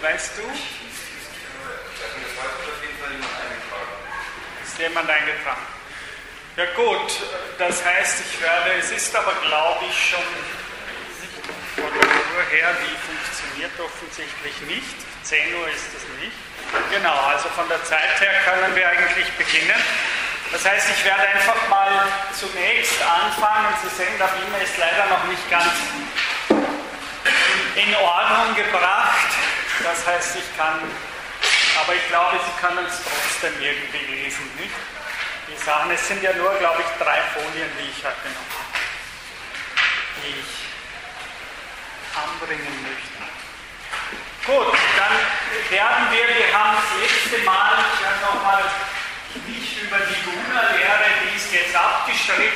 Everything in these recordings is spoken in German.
weißt du? Ist jemand eingetragen? Ja gut, das heißt, es ist aber glaube ich schon von der Uhr her, die funktioniert offensichtlich nicht. 10 Uhr ist es nicht. Genau, also von der Zeit her können wir eigentlich beginnen. Das heißt, ich werde einfach mal zunächst anfangen. Sie sehen, der Beamer ist leider noch nicht ganz in Ordnung gebracht. Das heißt, aber ich glaube, Sie können es trotzdem irgendwie lesen, nicht? Die Sachen, es sind ja nur, glaube ich, 3 Folien, die ich heute noch habe, die ich anbringen möchte. Gut, dann werden wir haben das letzte Mal, ich habe nochmal nicht über die Guna-Lehre, die ist jetzt abgehakt.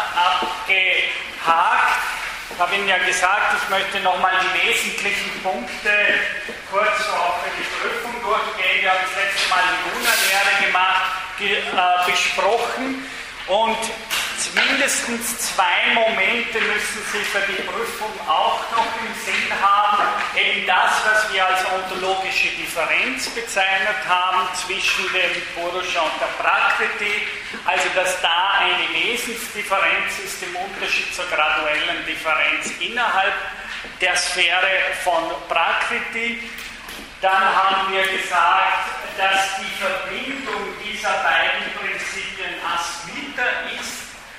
Ich habe Ihnen ja gesagt, ich möchte nochmal die wesentlichen Punkte kurz auch für die Prüfung durchgehen. Wir haben das letzte Mal die Guna-Lehre besprochen und mindestens 2 Momente müssen Sie für die Prüfung auch noch im Sinn haben. Eben das, was wir als ontologische Differenz bezeichnet haben zwischen dem Purusha und der Prakriti. Also, dass da eine Wesensdifferenz ist im Unterschied zur graduellen Differenz innerhalb der Sphäre von Prakriti. Dann haben wir gesagt, dass die Verbindung dieser beiden Prinzipien Asmita ist,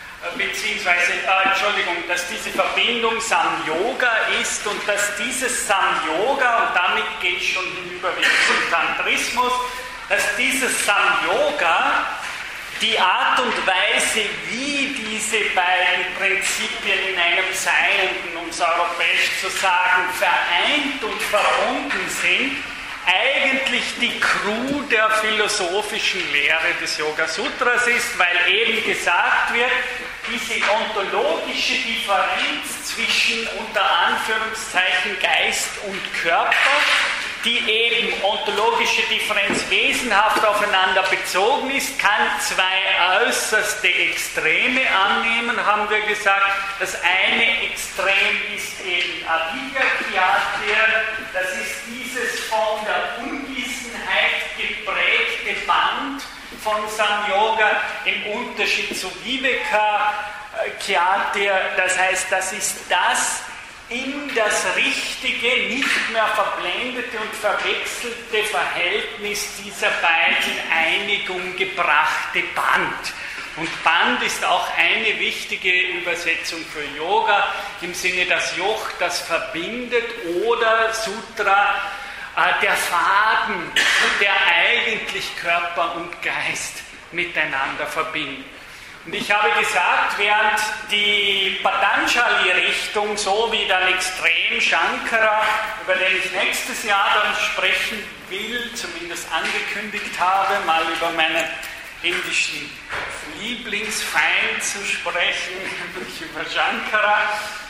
dass diese Verbindung Samyoga ist und dass dieses Samyoga, und damit geht es schon hinüber zum Tantrismus, dass dieses Samyoga die Art und Weise, wie diese beiden Prinzipien in einem Seienden, um es europäisch zu sagen, vereint und verbunden sind, eigentlich die Crew der philosophischen Lehre des Yoga Sutras ist, weil eben gesagt wird, diese ontologische Differenz zwischen unter Anführungszeichen Geist und Körper, die eben ontologische Differenz wesenhaft aufeinander bezogen ist, kann 2 äußerste Extreme annehmen, haben wir gesagt. Das eine Extrem ist eben Avidya-Khyatya, das ist dieses von der Unwissenheit geprägte Band von Samyoga im Unterschied zu Viveka-Khyatya, das heißt, das ist das in das richtige, nicht mehr verblendete und verwechselte Verhältnis dieser beiden Einigung gebrachte Band. Und Band ist auch eine wichtige Übersetzung für Yoga, im Sinne das Joch, das verbindet, oder Sutra, der Faden, der eigentlich Körper und Geist miteinander verbindet. Und ich habe gesagt, während die Patanjali-Richtung, so wie dann Extrem Shankara, über den ich nächstes Jahr dann sprechen will, zumindest angekündigt habe, mal über meinen indischen Lieblingsfeind zu sprechen, nämlich über Shankara,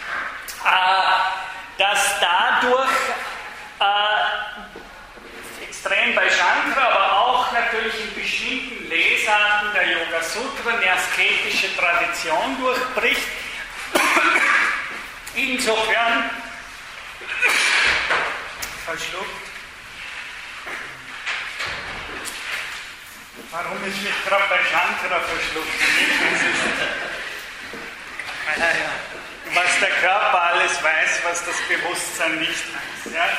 dass dadurch extrem bei Shankara, aber auch natürlich in bestimmten Lesarten der Yoga Sutra eine asketische Tradition durchbricht. Insofern verschluckt. Warum ich mich gerade bei Shankara verschluckt? Was der Körper alles weiß, was das Bewusstsein nicht weiß. Ja?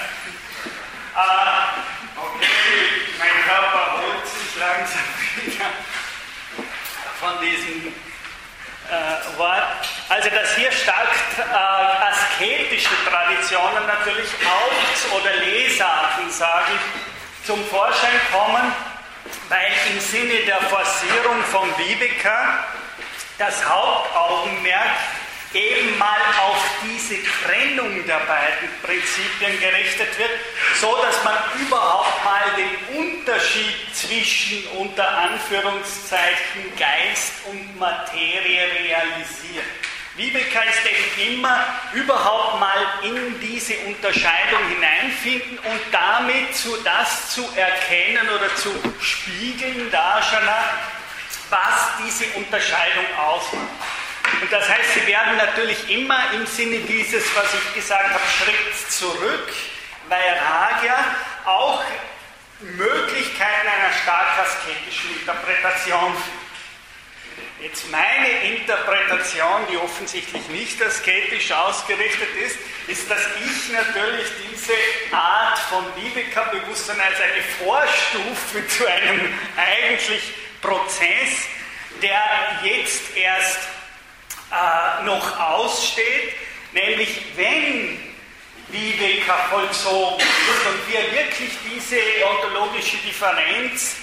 Okay, mein Körper holt sich langsam wieder von diesem Wort. Also, dass hier stark asketische Traditionen natürlich auch, oder Lesarten, sage ich, zum Vorschein kommen, weil im Sinne der Forcierung von Viveka das Hauptaugenmerk eben mal auf diese Trennung der beiden Prinzipien gerichtet wird, so dass man überhaupt mal den Unterschied zwischen unter Anführungszeichen Geist und Materie realisiert. Viveka ist eben immer überhaupt mal in diese Unterscheidung hineinfinden und damit das zu erkennen oder zu spiegeln, Darshana, was diese Unterscheidung ausmacht. Und das heißt, sie werden natürlich immer im Sinne dieses, was ich gesagt habe, Schritt zurück, Vairagya, auch Möglichkeiten einer stark asketischen Interpretation finden. Jetzt meine Interpretation, die offensichtlich nicht asketisch ausgerichtet ist, dass ich natürlich diese Art von Viveka-Bewusstsein als eine Vorstufe zu einem eigentlich Prozess, der jetzt erst noch aussteht, nämlich wenn Viveka vollzogen ist und wir wirklich diese ontologische Differenz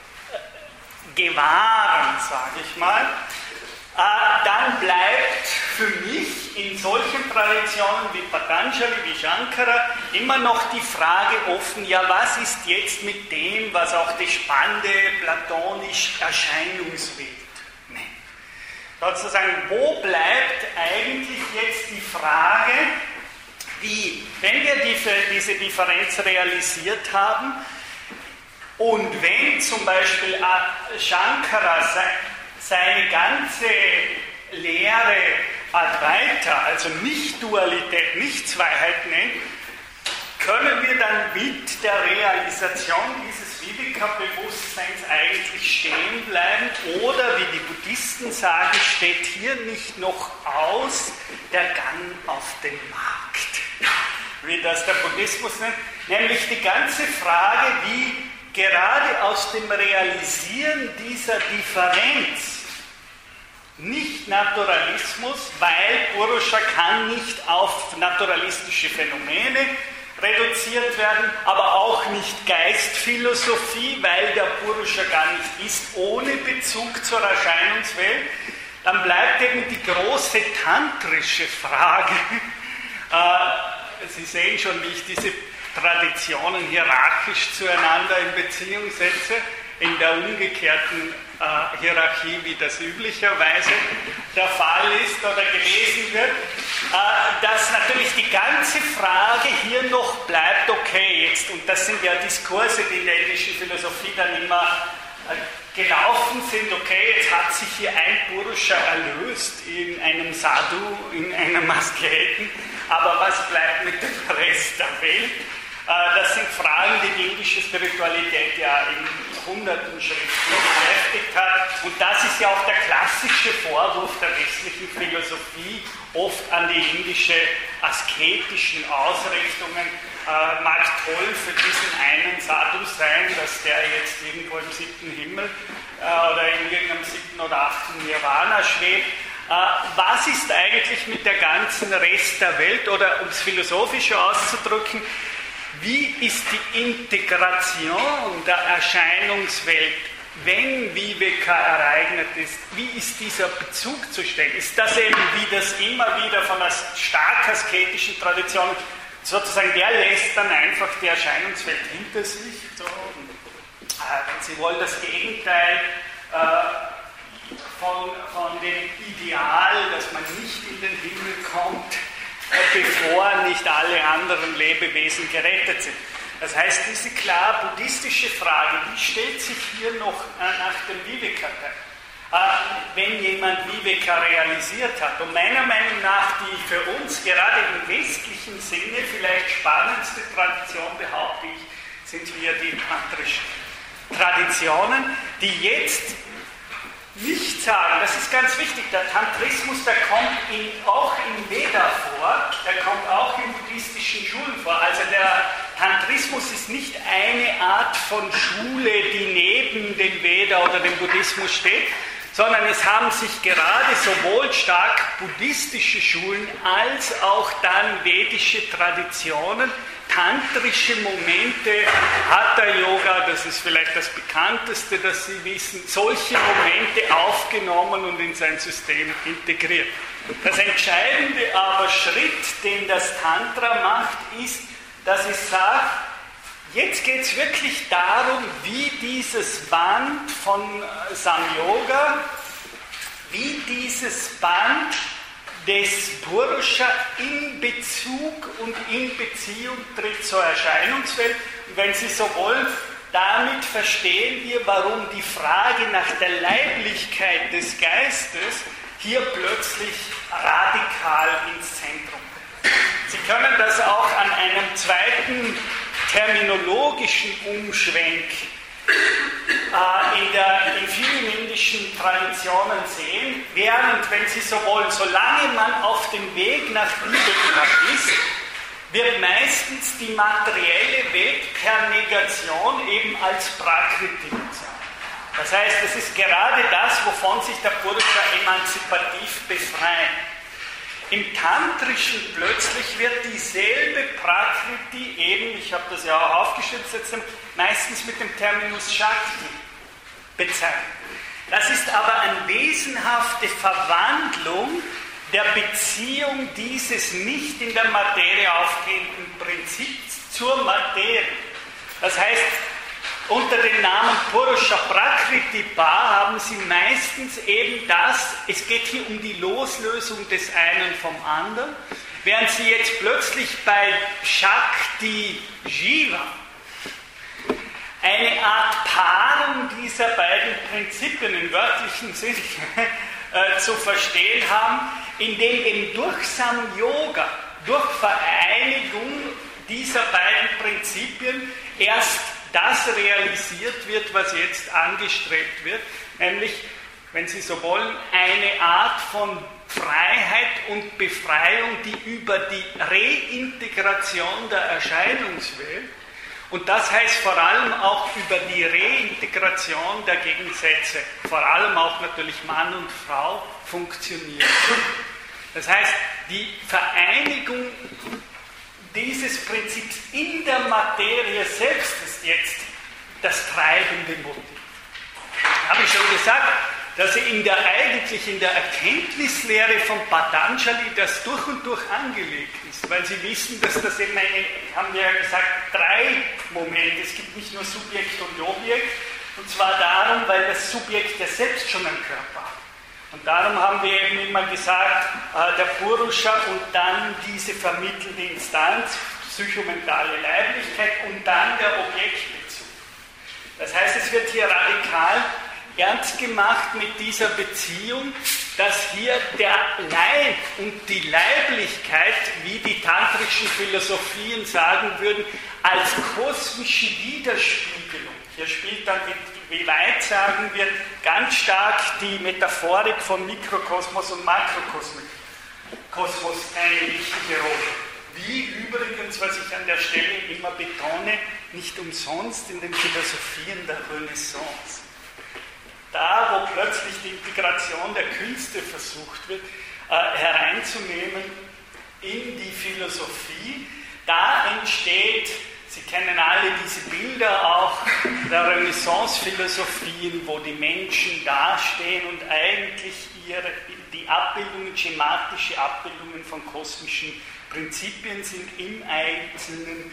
gewahren, sage ich mal, dann bleibt für mich in solchen Traditionen wie Patanjali, wie Shankara immer noch die Frage offen, ja, was ist jetzt mit dem, was auch die spannende platonisch Erscheinungswelt nennt? Sozusagen, wo bleibt eigentlich jetzt die Frage, wie, wenn wir diese Differenz realisiert haben, und wenn zum Beispiel Shankara seine ganze Lehre Advaita, also Nicht-Dualität, Nicht-Zweiheit nennt, können wir dann mit der Realisation dieses Viveka-Bewusstseins eigentlich stehen bleiben? Oder, wie die Buddhisten sagen, steht hier nicht noch aus der Gang auf den Markt, wie das der Buddhismus nennt, nämlich die ganze Frage, wie gerade aus dem Realisieren dieser Differenz, nicht Naturalismus, weil Purusha kann nicht auf naturalistische Phänomene reduziert werden, aber auch nicht Geistphilosophie, weil der Purusha gar nicht ist, ohne Bezug zur Erscheinungswelt, dann bleibt eben die große tantrische Frage. Sie sehen schon, wie ich diese Traditionen hierarchisch zueinander in Beziehung setze, in der umgekehrten Hierarchie, wie das üblicherweise der Fall ist oder gewesen wird, dass natürlich die ganze Frage hier noch bleibt, okay, jetzt, und das sind ja Diskurse, die in der indischen Philosophie dann immer gelaufen sind, okay, jetzt hat sich hier ein Purusha erlöst in einem Sadhu, in einem Asketen, aber was bleibt mit dem Rest der Welt? Das sind Fragen, die die indische Spiritualität ja in hunderten Schriften beschäftigt hat. Und das ist ja auch der klassische Vorwurf der westlichen Philosophie, oft an die indische asketischen Ausrichtungen. Mag toll für diesen einen Sadhu sein, dass der jetzt irgendwo im 7. Himmel oder in irgendeinem 7. oder 8. Nirvana schwebt. Was ist eigentlich mit der ganzen Rest der Welt? Oder um es philosophisch auszudrücken, wie ist die Integration der Erscheinungswelt, wenn Viveka ereignet ist? Wie ist dieser Bezug zu stellen? Ist das eben, wie das immer wieder von einer stark asketischen Tradition, sozusagen, der lässt dann einfach die Erscheinungswelt hinter sich? So, wenn Sie wollen, das Gegenteil von dem Ideal, dass man nicht in den Himmel kommt, bevor nicht alle anderen Lebewesen gerettet sind. Das heißt, diese klar buddhistische Frage, die stellt sich hier noch nach dem Viveka. Wenn jemand Viveka realisiert hat. Und meiner Meinung nach die für uns gerade im westlichen Sinne vielleicht spannendste Tradition, behaupte ich, sind hier die tantrischen Traditionen, die jetzt nicht sagen, das ist ganz wichtig, der Tantrismus, der kommt auch im Veda vor, der kommt auch in buddhistischen Schulen vor. Also der Tantrismus ist nicht eine Art von Schule, die neben dem Veda oder dem Buddhismus steht, sondern es haben sich gerade sowohl stark buddhistische Schulen als auch dann vedische Traditionen, tantrische Momente, Hatha-Yoga, das ist vielleicht das bekannteste, das Sie wissen, solche Momente aufgenommen und in sein System integriert. Das entscheidende aber Schritt, den das Tantra macht, ist, dass es sagt, jetzt geht es wirklich darum, wie dieses Band von Samyoga, wie dieses Band des Purusha in Bezug und in Beziehung tritt zur Erscheinungswelt. Und wenn Sie so wollen, damit verstehen wir, warum die Frage nach der Leiblichkeit des Geistes hier plötzlich radikal ins Zentrum kommt. Sie können das auch an einem zweiten terminologischen Umschwenk in vielen indischen Traditionen sehen, während, wenn Sie so wollen, solange man auf dem Weg nach Libertad ist, wird meistens die materielle Welt per Negation eben als Prakriti bezeichnet. Das heißt, es ist gerade das, wovon sich der Purusha emanzipativ befreit. Im Tantrischen plötzlich wird dieselbe Prakriti eben, ich habe das ja auch aufgeschrieben, meistens mit dem Terminus Shakti bezeichnet. Das ist aber eine wesenhafte Verwandlung der Beziehung dieses nicht in der Materie aufgehenden Prinzips zur Materie. Das heißt, unter dem Namen Purusha Prakriti Bha haben Sie meistens eben das, es geht hier um die Loslösung des einen vom anderen, während Sie jetzt plötzlich bei Shakti Jiva eine Art Paarung dieser beiden Prinzipien im wörtlichen Sinn zu verstehen haben, indem eben durch Samyoga, durch Vereinigung dieser beiden Prinzipien erst das realisiert wird, was jetzt angestrebt wird, nämlich, wenn Sie so wollen, eine Art von Freiheit und Befreiung, die über die Reintegration der Erscheinungswelt, und das heißt vor allem auch über die Reintegration der Gegensätze, vor allem auch natürlich Mann und Frau, funktioniert. Das heißt, die Vereinigung dieses Prinzips in der Materie selbst ist jetzt das treibende Motiv. Habe ich schon gesagt, dass eigentlich in der Erkenntnislehre von Patanjali das durch und durch angelegt ist, weil Sie wissen, dass das eben haben wir ja gesagt, 3 Momente, es gibt nicht nur Subjekt und Objekt, und zwar darum, weil das Subjekt ja selbst schon einen Körper hat. Und darum haben wir eben immer gesagt, der Purusha und dann diese vermittelte Instanz, psychomentale Leiblichkeit und dann der Objektbezug. Das heißt, es wird hier radikal ernst gemacht mit dieser Beziehung, dass hier der Leib und die Leiblichkeit, wie die tantrischen Philosophien sagen würden, als kosmische Widerspiegelung. Hier spielt dann, wie weit sagen wir, ganz stark die Metaphorik von Mikrokosmos und Makrokosmos eine wichtige Rolle. Wie übrigens, was ich an der Stelle immer betone, nicht umsonst in den Philosophien der Renaissance. Da, wo plötzlich die Integration der Künste versucht wird, hereinzunehmen in die Philosophie, da entsteht, Sie kennen alle diese Bilder auch der Renaissance-Philosophien, wo die Menschen dastehen und eigentlich die Abbildungen, schematische Abbildungen von kosmischen Prinzipien sind im einzelnen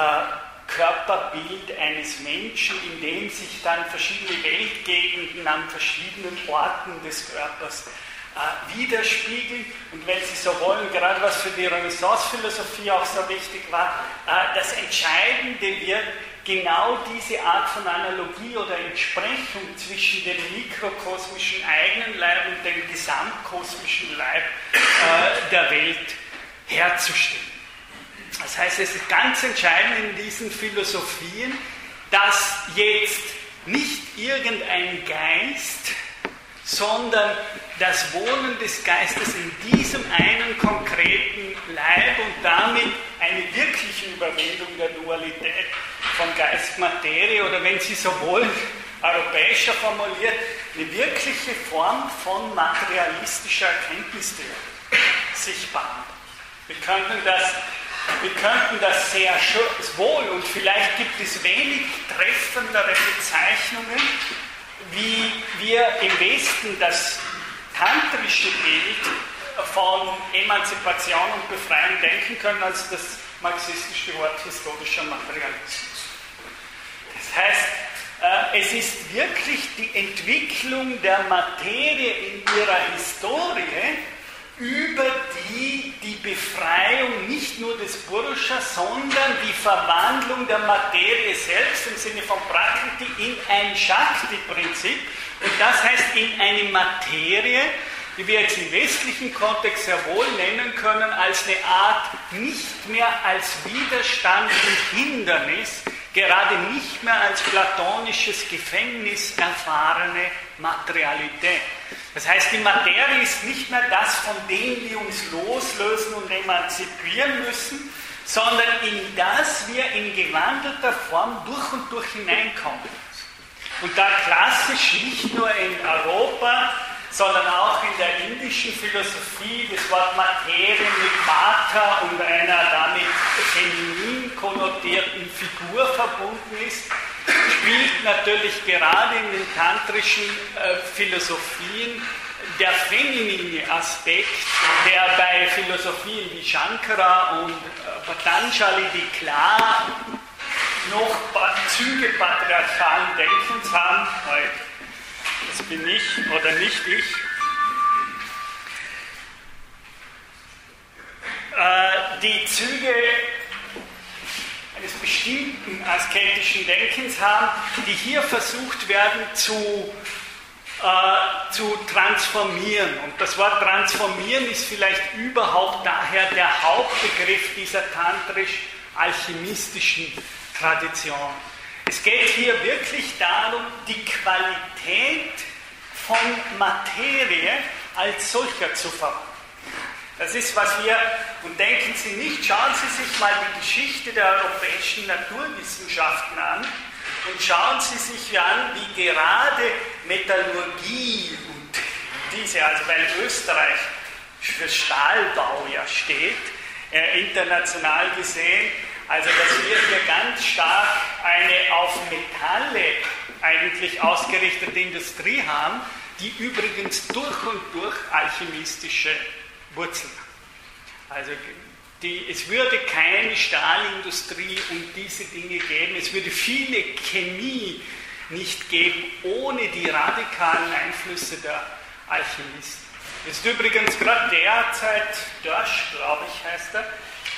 Körperbild eines Menschen, in dem sich dann verschiedene Weltgegenden an verschiedenen Orten des Körpers widerspiegeln. Und wenn Sie so wollen, gerade was für die Renaissance-Philosophie auch so wichtig war, das Entscheidende wird genau diese Art von Analogie oder Entsprechung zwischen dem mikrokosmischen eigenen Leib und dem gesamtkosmischen Leib der Welt herzustellen. Das heißt, es ist ganz entscheidend in diesen Philosophien, dass jetzt nicht irgendein Geist, sondern das Wohnen des Geistes in diesem einen konkreten Leib und damit eine wirkliche Überwindung der Dualität von Geist-Materie oder, wenn Sie so wollen, europäischer formuliert, eine wirkliche Form von materialistischer Erkenntnistheorie sich bahnt. Wir könnten das sehr wohl, und vielleicht gibt es wenig treffendere Bezeichnungen, wie wir im Westen das tantrische Bild von Emanzipation und Befreiung denken können, als das marxistische Wort historischer Materialismus. Das heißt, es ist wirklich die Entwicklung der Materie in ihrer Historie, über die Befreiung nicht nur des Purusha, sondern die Verwandlung der Materie selbst im Sinne von Prakriti in ein Shakti-Prinzip. Und das heißt in eine Materie, die wir jetzt im westlichen Kontext sehr wohl nennen können, als eine Art nicht mehr als Widerstand und Hindernis, gerade nicht mehr als platonisches Gefängnis erfahrene Materialität. Das heißt, die Materie ist nicht mehr das, von dem wir uns loslösen und emanzipieren müssen, sondern in das wir in gewandelter Form durch und durch hineinkommen müssen. Und da klassisch nicht nur in Europa, sondern auch in der indischen Philosophie das Wort Materie mit Mata und einer damit feminin konnotierten Figur verbunden ist, spielt natürlich gerade in den tantrischen Philosophien der feminine Aspekt, der bei Philosophien wie Shankara und Patanjali, die klar noch Züge patriarchalen Denkens haben, das bin ich oder nicht ich, die Züge eines bestimmten asketischen Denkens haben, die hier versucht werden zu transformieren. Und das Wort transformieren ist vielleicht überhaupt daher der Hauptbegriff dieser tantrisch-alchemistischen Tradition. Es geht hier wirklich darum, die Qualität von Materie als solcher zu verwandeln. Das ist, was wir, und denken Sie nicht, schauen Sie sich mal die Geschichte der europäischen Naturwissenschaften an und schauen Sie sich an, wie gerade Metallurgie und diese, also weil Österreich für Stahlbau ja steht, international gesehen, also dass wir hier ganz stark eine auf Metalle eigentlich ausgerichtete Industrie haben, die übrigens durch und durch alchemistische Wurzeln hat. Also es würde keine Stahlindustrie und diese Dinge geben, es würde viele Chemie nicht geben, ohne die radikalen Einflüsse der Alchemisten. Das ist übrigens gerade derzeit, Dörsch, glaube ich, heißt er,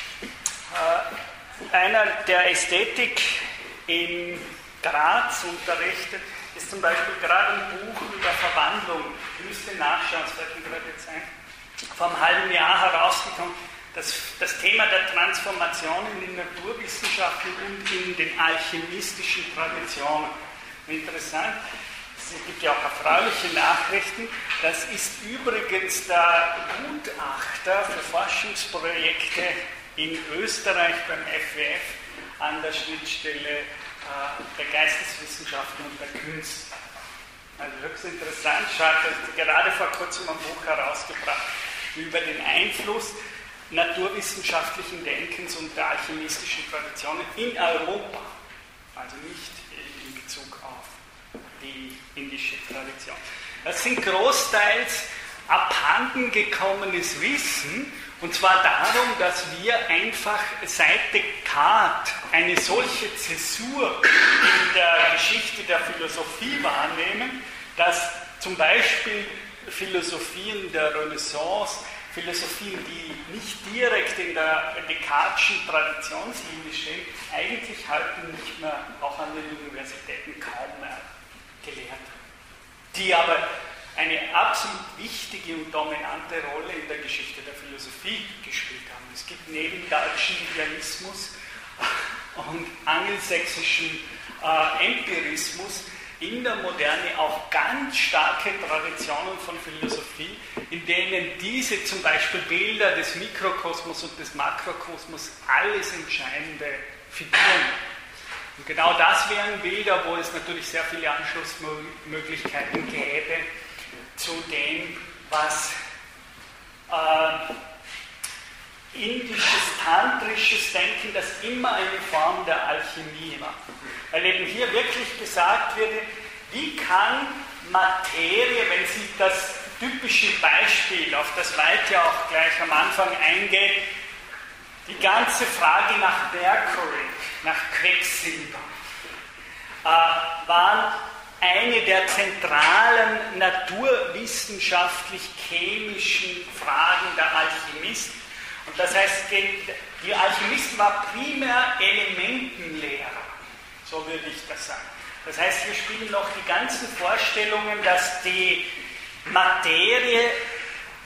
einer, der Ästhetik in Graz unterrichtet, ist zum Beispiel gerade ein Buch über Verwandlung, ich müsste nachschauen, es fällt mir gerade jetzt ein, vor einem halben Jahr herausgekommen, das Thema der Transformation in den Naturwissenschaften und in den alchemistischen Traditionen. Interessant, es gibt ja auch erfreuliche Nachrichten, das ist übrigens der Gutachter für Forschungsprojekte in Österreich beim FWF an der Schnittstelle der Geisteswissenschaften und der Künste. Also höchst interessant, hat gerade vor kurzem ein Buch herausgebracht über den Einfluss naturwissenschaftlichen Denkens und der alchemistischen Traditionen in Europa, also nicht in Bezug auf die indische Tradition. Das sind großteils abhandengekommenes Wissen, und zwar darum, dass wir einfach seit Descartes eine solche Zäsur in der Geschichte der Philosophie wahrnehmen, dass zum Beispiel Philosophien der Renaissance, Philosophien, die nicht direkt in der Descartes'schen Traditionslinie stehen, eigentlich heute nicht mehr, auch an den Universitäten, kaum mehr gelehrt werden. Die aber eine absolut wichtige und dominante Rolle in der Geschichte der Philosophie gespielt haben. Es gibt neben deutschen Idealismus und angelsächsischen Empirismus in der Moderne auch ganz starke Traditionen von Philosophie, in denen diese zum Beispiel Bilder des Mikrokosmos und des Makrokosmos alles entscheidende Figuren. Und genau das wären Bilder, wo es natürlich sehr viele Anschlussmöglichkeiten gäbe zu dem, was indisches, tantrisches Denken, das immer eine Form der Alchemie war. Weil eben hier wirklich gesagt wird, wie kann Materie, wenn sie das typische Beispiel, auf das Weit ja auch gleich am Anfang eingeht, die ganze Frage nach Mercury, nach Quecksilber, waren eine der zentralen naturwissenschaftlich-chemischen Fragen der Alchemisten. Und das heißt, die Alchemisten waren primär Elementenlehrer, so würde ich das sagen. Das heißt, hier spielen noch die ganzen Vorstellungen, dass die Materie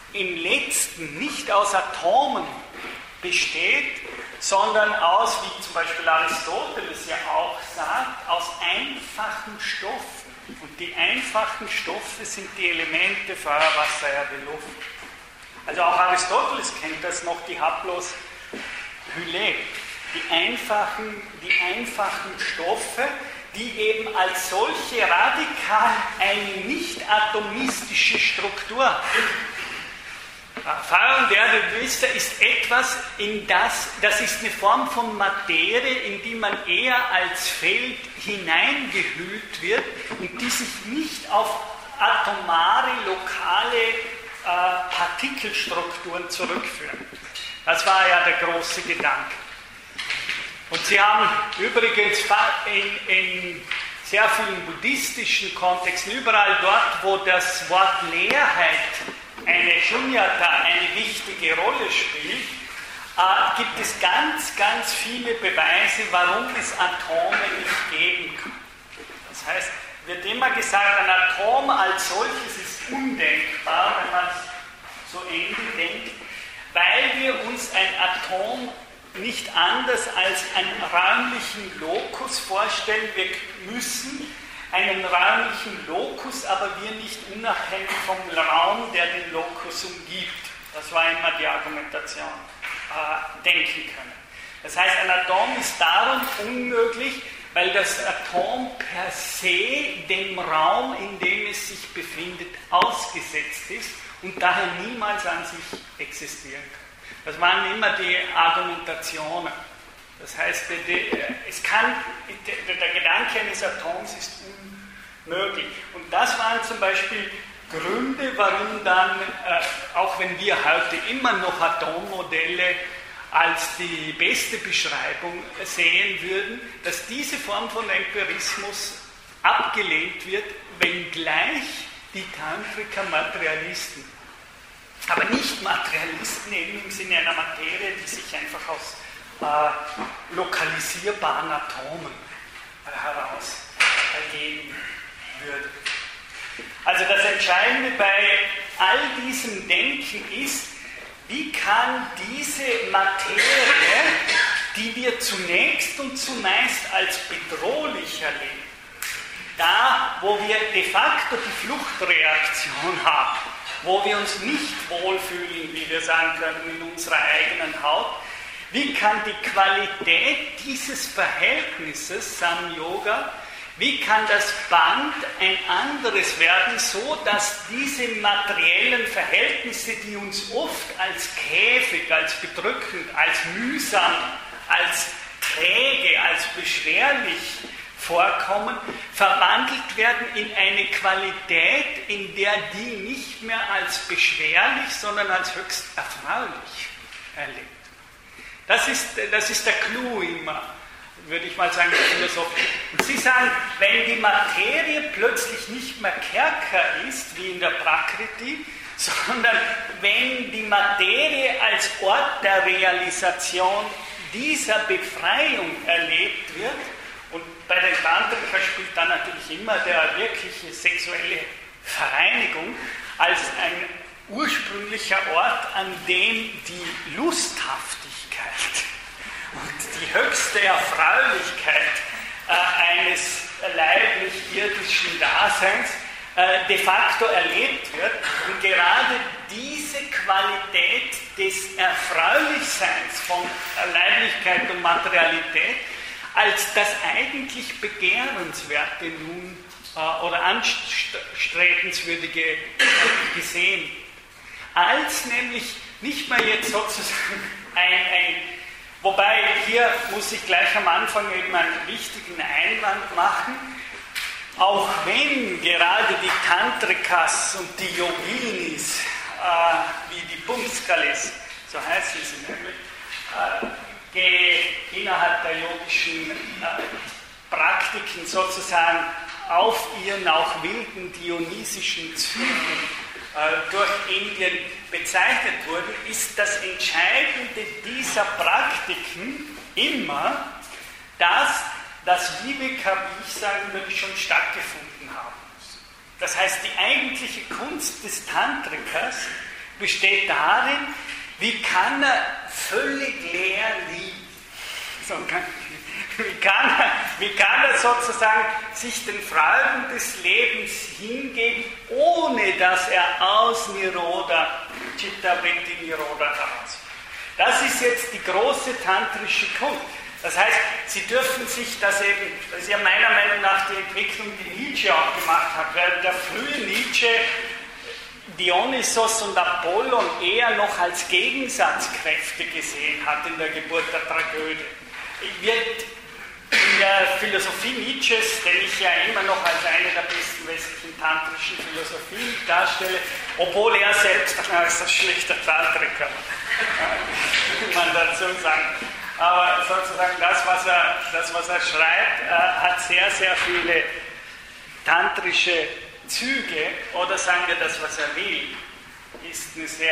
im letzten nicht aus Atomen besteht, sondern aus, wie zum Beispiel Aristoteles ja auch sagt, aus einfachen Stoffen. Und die einfachen Stoffe sind die Elemente Feuer, Wasser, Erde, Luft. Also auch Aristoteles kennt das noch, die Haplos Hyle. Die einfachen Stoffe, die eben als solche radikal eine nicht atomistische Struktur haben. Feuer und Erde, ist etwas, das ist eine Form von Materie, in die man eher als Feld hineingehüllt wird und die sich nicht auf atomare, lokale Partikelstrukturen zurückführen. Das war ja der große Gedanke. Und Sie haben übrigens in sehr vielen buddhistischen Kontexten, überall dort, wo das Wort Leerheit, eine Shunyata, eine wichtige Rolle spielt, gibt es ganz, ganz viele Beweise, warum es Atome nicht geben kann. Das heißt, wird immer gesagt, ein Atom als solches ist undenkbar, wenn man es so eng denkt, weil wir uns ein Atom nicht anders als einen räumlichen Lokus vorstellen. Wir müssen einen räumlichen Lokus, aber wir nicht unabhängig vom Raum, der den Lokus umgibt. Das war immer die Argumentation. Denken können. Das heißt, ein Atom ist darum unmöglich, weil das Atom per se dem Raum, in dem es sich befindet, ausgesetzt ist und daher niemals an sich existieren kann. Das waren immer die Argumentationen. Das heißt, der Gedanke eines Atoms ist unmöglich. Und das waren zum Beispiel Gründe, warum dann, auch wenn wir heute immer noch Atommodelle als die beste Beschreibung sehen würden, dass diese Form von Empirismus abgelehnt wird, wenngleich die Tantriker Materialisten, aber nicht Materialisten eben im Sinne einer Materie, die sich einfach aus lokalisierbaren Atomen heraus ergeben würde. Also das Entscheidende bei all diesem Denken ist, wie kann diese Materie, die wir zunächst und zumeist als bedrohlich erleben, da wo wir de facto die Fluchtreaktion haben, wo wir uns nicht wohlfühlen, wie wir sagen können, in unserer eigenen Haut, wie kann die Qualität dieses Verhältnisses, Samyoga, wie kann das Band ein anderes werden, so dass diese materiellen Verhältnisse, die uns oft als käfig, als bedrückend, als mühsam, als träge, als beschwerlich vorkommen, verwandelt werden in eine Qualität, in der die nicht mehr als beschwerlich, sondern als höchst erfreulich erlebt. Das ist der Clou immer, würde ich mal sagen, der Philosophie. Und Sie sagen, wenn die Materie plötzlich nicht mehr Kerker ist, wie in der Prakriti, sondern wenn die Materie als Ort der Realisation dieser Befreiung erlebt wird, und bei den Tantrikern spielt dann natürlich immer der wirkliche sexuelle Vereinigung als ein ursprünglicher Ort, an dem die Lusthaftigkeit und die höchste Erfreulichkeit eines leiblich-irdischen Daseins de facto erlebt wird. Und gerade diese Qualität des Erfreulichseins von Leiblichkeit und Materialität als das eigentlich Begehrenswerte nun oder Anstrebenswürdige gesehen. Als nämlich nicht mehr jetzt sozusagen wobei hier muss ich gleich am Anfang eben einen wichtigen Einwand machen, auch wenn gerade die Tantrikas und die Yoginis, wie die Pumskalis, so heißen sie nämlich, innerhalb der yogischen Praktiken sozusagen auf ihren auch wilden dionysischen Zügen durch Indien bezeichnet wurden, ist das Entscheidende dieser Praktiken immer, dass das Viveka, wie ich sagen würde, schon stattgefunden haben muss. Das heißt, die eigentliche Kunst des Tantrikers besteht darin, wie kann er völlig leer lieben? Wie kann er sozusagen sich den Freuden des Lebens hingeben, ohne dass er aus Niroda, Chittavritti Niroda heraus? Das ist jetzt die große tantrische Kunst. Das heißt, Sie dürfen sich das ist ja meiner Meinung nach die Entwicklung, die Nietzsche auch gemacht hat, weil der frühe Nietzsche Dionysos und Apollon eher noch als Gegensatzkräfte gesehen hat in der Geburt der Tragödie. Wird in der Philosophie Nietzsches, den ich ja immer noch als eine der besten westlichen tantrischen Philosophien darstelle, obwohl er selbst als ein schlechter Tantriker, kann man dazu sagen. Aber sozusagen das, was er schreibt, hat sehr, sehr viele tantrische Züge, oder sagen wir das, was er will, ist eine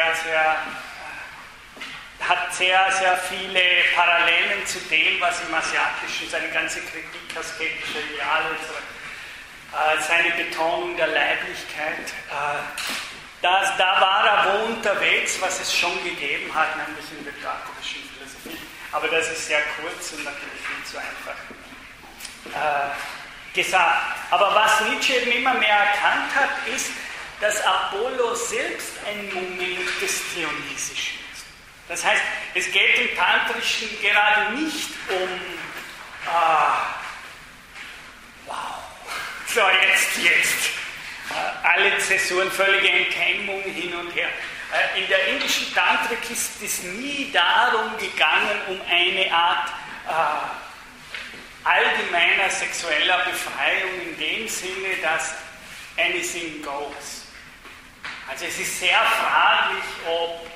hat sehr, sehr viele Parallelen zu dem, was im Asiatischen, seine ganze Kritik asketischer Ideale, seine Betonung der Leiblichkeit, da war er wo unterwegs, was es schon gegeben hat, nämlich in der taoistischen Philosophie. Aber das ist sehr kurz und natürlich viel zu einfach gesagt. Aber was Nietzsche eben immer mehr erkannt hat, ist, dass Apollo selbst ein Moment des Dionysischen ist. Das heißt, es geht im Tantrischen gerade nicht um so jetzt, alle Zäsuren, völlige Entkennung hin und her. In der indischen Tantrik ist es nie darum gegangen, um eine Art allgemeiner sexueller Befreiung in dem Sinne, dass anything goes. Also es ist sehr fraglich, ob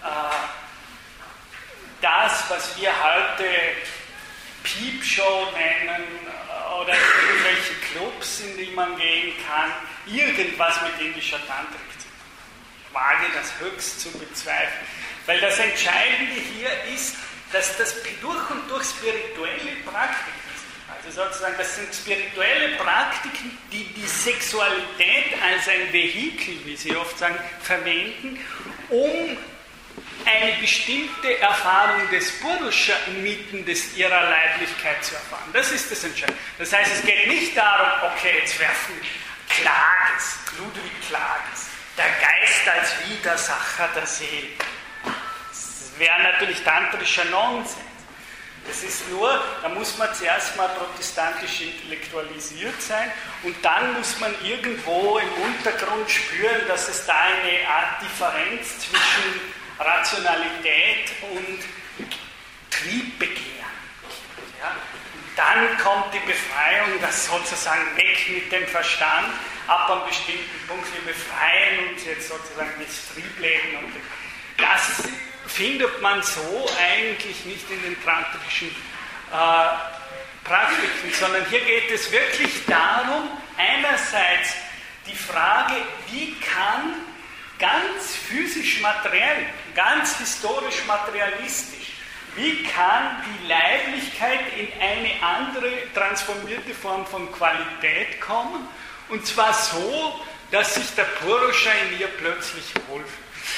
das, was wir heute Peepshow nennen oder irgendwelche Clubs, in die man gehen kann, irgendwas mit indischer Tantrik zu tun. Ich wage das höchst zu bezweifeln. Weil das Entscheidende hier ist, dass das durch und durch spirituelle Praktiken sind. Also sozusagen, das sind spirituelle Praktiken, die die Sexualität als ein Vehikel, wie Sie oft sagen, verwenden, um eine bestimmte Erfahrung des Purusha inmitten ihrer Leiblichkeit zu erfahren. Das ist das Entscheidende. Das heißt, es geht nicht darum, okay, jetzt werfen Klages, Ludwig Klages, der Geist als Widersacher der Seele. Das wäre natürlich tantrischer Nonsens. Das ist nur, da muss man zuerst mal protestantisch intellektualisiert sein und dann muss man irgendwo im Untergrund spüren, dass es da eine Art Differenz zwischen Rationalität und Triebbegehren. Ja? Und dann kommt die Befreiung, das sozusagen weg mit dem Verstand, ab einem bestimmten Punkt, wir befreien uns jetzt sozusagen das Triebleben. Und das findet man so eigentlich nicht in den tantrischen Praktiken, sondern hier geht es wirklich darum, einerseits die Frage, wie kann ganz physisch-materiell, ganz historisch-materialistisch, wie kann die Leiblichkeit in eine andere transformierte Form von Qualität kommen, und zwar so, dass sich der Purusha in ihr plötzlich wohlfühlt.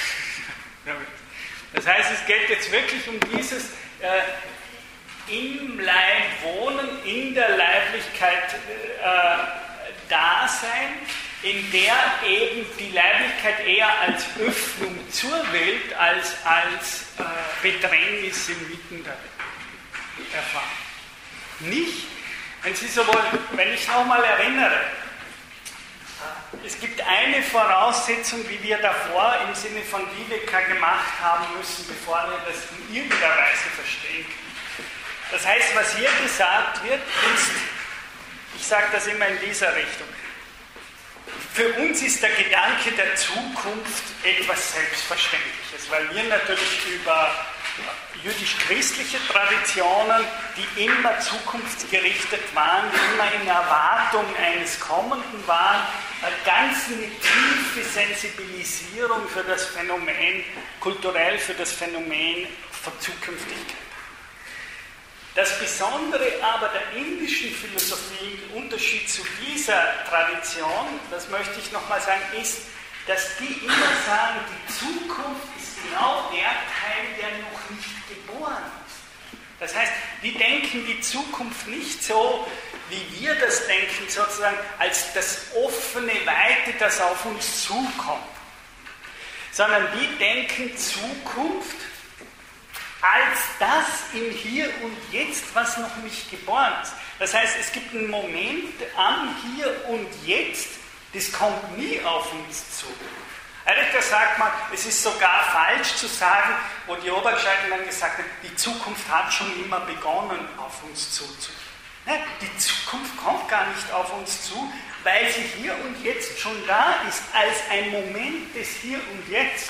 Das heißt, es geht jetzt wirklich um dieses im Leib wohnen, in der Leiblichkeit Dasein, in der eben die Leiblichkeit eher als Öffnung zur Welt als Bedrängnis inmitten der Welt erfahren. Nicht, wenn ich nochmal erinnere, es gibt eine Voraussetzung, die wir davor im Sinne von Viveka gemacht haben müssen, bevor wir das in irgendeiner Weise verstehen können. Das heißt, was hier gesagt wird, ist, ich sage das immer in dieser Richtung, für uns ist der Gedanke der Zukunft etwas Selbstverständliches, weil wir natürlich über jüdisch-christliche Traditionen, die immer zukunftsgerichtet waren, die immer in Erwartung eines Kommenden waren, eine ganz tiefe Sensibilisierung für das Phänomen, kulturell für das Phänomen von Zukünftigkeit. Das Besondere aber der indischen Philosophie im Unterschied zu dieser Tradition, das möchte ich nochmal sagen, ist, dass die immer sagen, die Zukunft ist genau der Teil, der noch nicht geboren ist. Das heißt, die denken die Zukunft nicht so, wie wir das denken, sozusagen als das offene Weite, das auf uns zukommt, sondern die denken Zukunft als das im Hier und Jetzt, was noch nicht geboren ist. Das heißt, es gibt einen Moment am Hier und Jetzt, das kommt nie auf uns zu. Heidegger sagt mal, es ist sogar falsch zu sagen, wo die Obergescheiten dann gesagt haben, die Zukunft hat schon immer begonnen, auf uns zuzugehen. Die Zukunft kommt gar nicht auf uns zu, weil sie hier und jetzt schon da ist, als ein Moment des Hier und Jetzt.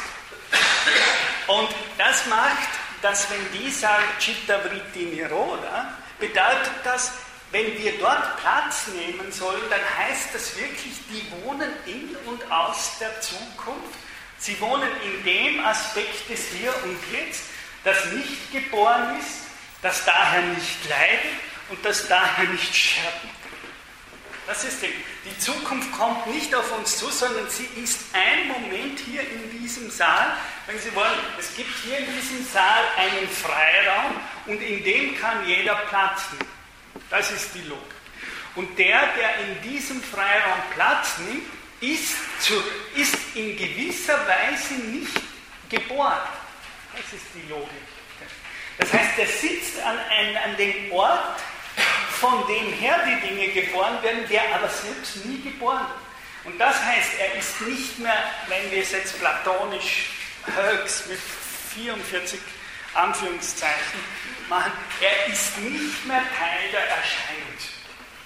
Und das macht, dass wenn die sagen, Citta Vritti Niroda, bedeutet das, wenn wir dort Platz nehmen sollen, dann heißt das wirklich, die wohnen in und aus der Zukunft. Sie wohnen in dem Aspekt des Hier und Jetzt, das nicht geboren ist, das daher nicht leidet und das daher nicht sterben kann. Das ist die Zukunft kommt nicht auf uns zu, sondern sie ist ein Moment hier in diesem Saal. Wenn Sie wollen, es gibt hier in diesem Saal einen Freiraum und in dem kann jeder Platz nehmen. Das ist die Logik. Und der in diesem Freiraum Platz nimmt, ist in gewisser Weise nicht geboren. Das ist die Logik. Das heißt, er sitzt an dem Ort, von dem her die Dinge geboren werden, der aber selbst nie geboren wird. Und das heißt, er ist nicht mehr, wenn wir es jetzt platonisch höchst mit 44 Anführungszeichen machen, er ist nicht mehr Teil der Erscheinungswelt.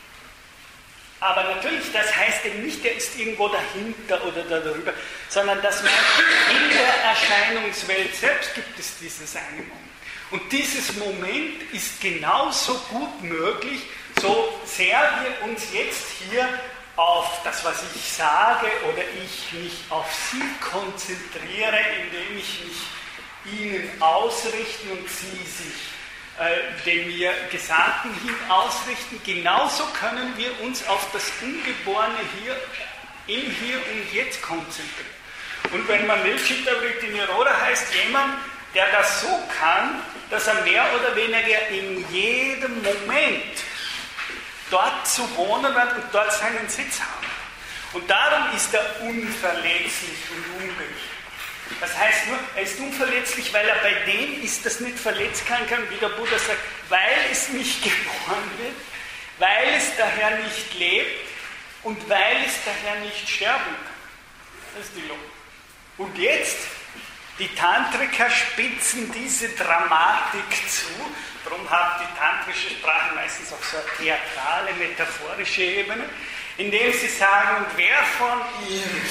Aber natürlich, das heißt eben nicht, er ist irgendwo dahinter oder darüber, sondern dass man in der Erscheinungswelt selbst gibt es dieses eine Moment. Und dieses Moment ist genauso gut möglich, so sehr wir uns jetzt hier auf das, was ich sage, oder ich mich auf Sie konzentriere, indem ich mich Ihnen ausrichten und Sie sich dem mir Gesagten hin ausrichten. Genauso können wir uns auf das Ungeborene hier, im Hier und Jetzt konzentrieren. Und wenn man will, Citta Vritti Niroda heißt jemand, der das so kann, dass er mehr oder weniger in jedem Moment dort zu wohnen wird und dort seinen Sitz haben. Und darum ist er unverletzlich und unbeweglich. Das heißt nur, er ist unverletzlich, weil er bei dem ist, das nicht verletzt kann, wie der Buddha sagt, weil es nicht geboren wird, weil es daher nicht lebt und weil es daher nicht sterben kann. Das ist die Logik. Und jetzt, die Tantriker spitzen diese Dramatik zu, darum hat die tantrische Sprache meistens auch so eine theatrale, metaphorische Ebene, indem sie sagen, wer von ihnen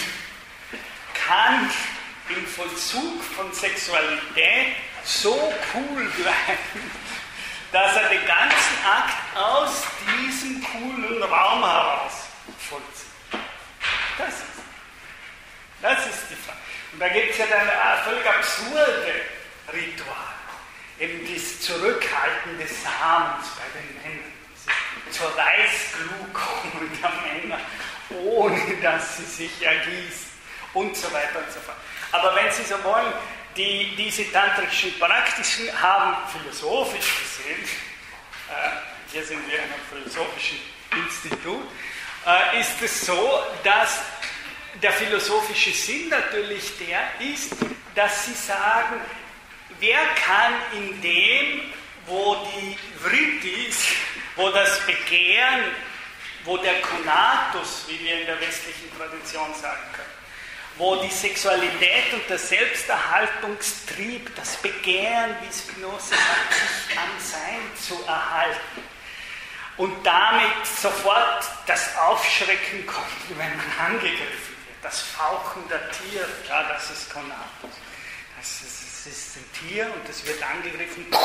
kann im Vollzug von Sexualität so cool bleiben, dass er den ganzen Akt aus diesem coolen Raum heraus vollzieht. Das ist die Frage. Und da gibt es ja dann völlig absurde Rituale. Eben dieses Zurückhalten des Samens bei den Männern, diese zur Weißglutung der Männer, ohne dass sie sich ergießen und so weiter und so fort. Aber wenn Sie so wollen, diese tantrischen Praktiken haben philosophisch gesehen, hier sind wir in einem philosophischen Institut, ist es so, dass der philosophische Sinn natürlich der ist, dass sie sagen, wer kann in dem, wo die Vrittis, wo das Begehren, wo der Konatus, wie wir in der westlichen Tradition sagen können, wo die Sexualität und der Selbsterhaltungstrieb, das Begehren, wie Spinoza sagt, sich am Sein zu erhalten. Und damit sofort das Aufschrecken kommt, wenn man angegriffen wird. Das Fauchen der Tiere, ja, das ist Konatus. Das ist ein Tier und es wird angegriffen. Und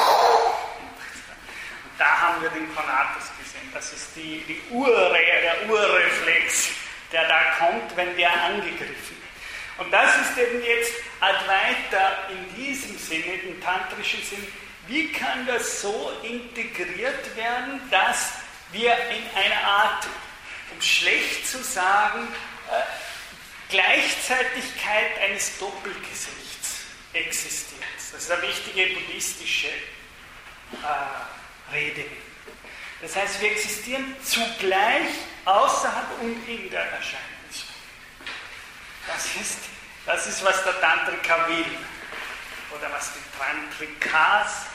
da haben wir den Konatus gesehen. Das ist der Urreflex, der da kommt, wenn der angegriffen wird. Und das ist eben jetzt Advaita in diesem Sinne, im tantrischen Sinn. Wie kann das so integriert werden, dass wir in einer Art, um schlecht zu sagen, Gleichzeitigkeit eines Doppelgesichts existiert. Das ist eine wichtige buddhistische Rede. Das heißt, wir existieren zugleich außerhalb und in der Erscheinungswelt. Das ist, was der Tantrika will. Oder was die Tantrikas,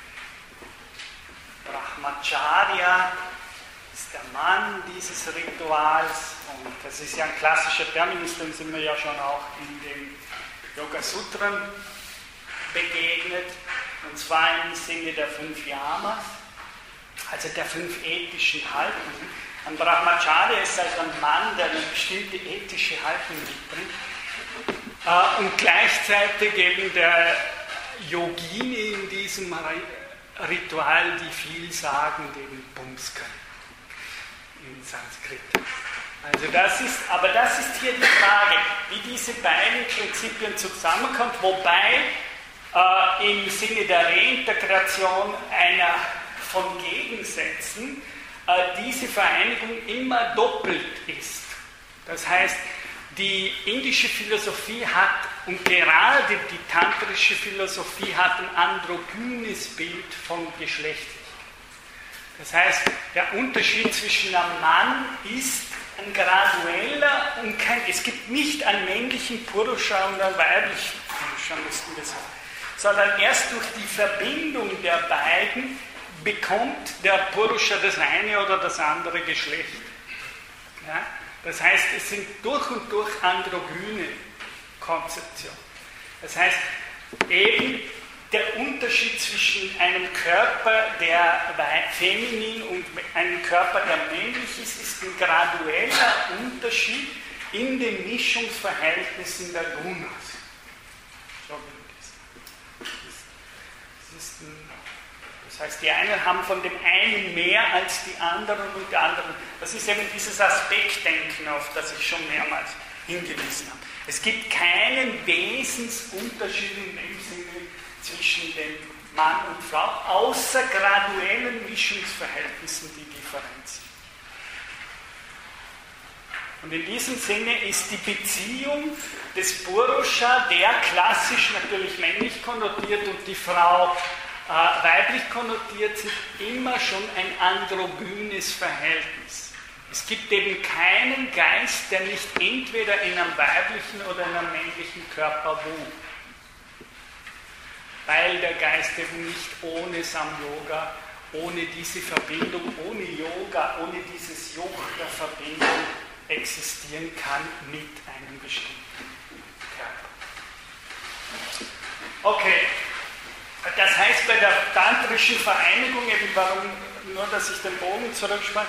Brahmacharya, ist der Mann dieses Rituals. Und das ist ja ein klassischer Terminus, den sind wir ja schon auch in den Yoga-Sutren begegnet. Und zwar im Sinne der 5 Yamas, also der 5 ethischen Haltungen. Ein Brahmacharya ist also ein Mann, der eine bestimmte ethische Haltung mitbringt. Und gleichzeitig eben der Yogini in diesem Ritual, die vielsagenden Bumskan in Sanskrit. Also das ist hier die Frage, wie diese beiden Prinzipien zusammenkommen, wobei im Sinne der Reintegration einer von Gegensätzen diese Vereinigung immer doppelt ist. Das heißt, die indische Philosophie hat, und gerade die tantrische Philosophie hat ein androgynes Bild von Geschlechtlichkeit. Das heißt, der Unterschied zwischen einem Mann ist ein gradueller und es gibt nicht einen männlichen Purusha und einen weiblichen Purusha, müssten wir sagen, sondern erst durch die Verbindung der beiden bekommt der Purusha das eine oder das andere Geschlecht. Ja? Das heißt, es sind durch und durch androgyne Konzeptionen. Das heißt, eben der Unterschied zwischen einem Körper, der feminin und einem Körper, der männlich ist ein gradueller Unterschied in den Mischungsverhältnissen der Gunas. So das heißt, die einen haben von dem einen mehr als die anderen und die anderen. Das ist eben dieses Aspektdenken, auf das ich schon mehrmals hingewiesen habe. Es gibt keinen Wesensunterschied in dem Sinne zwischen dem Mann und Frau, außer graduellen Mischungsverhältnissen, die differenzieren. Und in diesem Sinne ist die Beziehung des Purusha, der klassisch natürlich männlich konnotiert und die Frau weiblich konnotiert, sind immer schon ein androgynes Verhältnis. Es gibt eben keinen Geist, der nicht entweder in einem weiblichen oder in einem männlichen Körper wohnt. Weil der Geist eben nicht ohne Samyoga, ohne diese Verbindung, ohne Yoga, ohne dieses Joch der Verbindung existieren kann mit einem bestimmten Körper. Okay. Das heißt, bei der tantrischen Vereinigung, eben warum, nur dass ich den Bogen zurückspanne,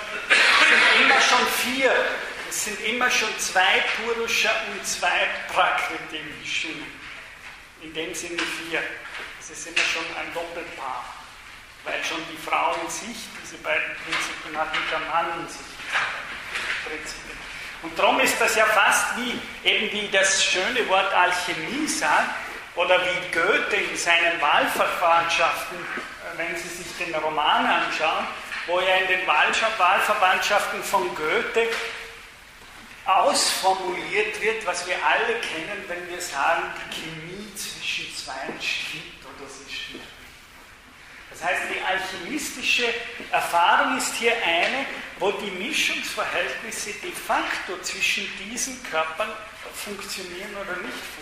es sind immer schon 2 Purusha und 2 Prakriti-Mischungen. In dem Sinne 4. Das ist immer schon ein Doppelpaar, weil schon die Frau in sich diese beiden Prinzipien hat und der Mann in sich diese Prinzipien. Und darum ist das ja fast wie das schöne Wort Alchemie sagt, oder wie Goethe in seinen Wahlverwandtschaften, wenn Sie sich den Roman anschauen, wo ja in den Wahlverwandtschaften von Goethe ausformuliert wird, was wir alle kennen, wenn wir sagen, die Chemie zwischen Zweien stimmt oder sie stimmt nicht. Das heißt, die alchemistische Erfahrung ist hier eine, wo die Mischungsverhältnisse de facto zwischen diesen Körpern funktionieren oder nicht funktionieren.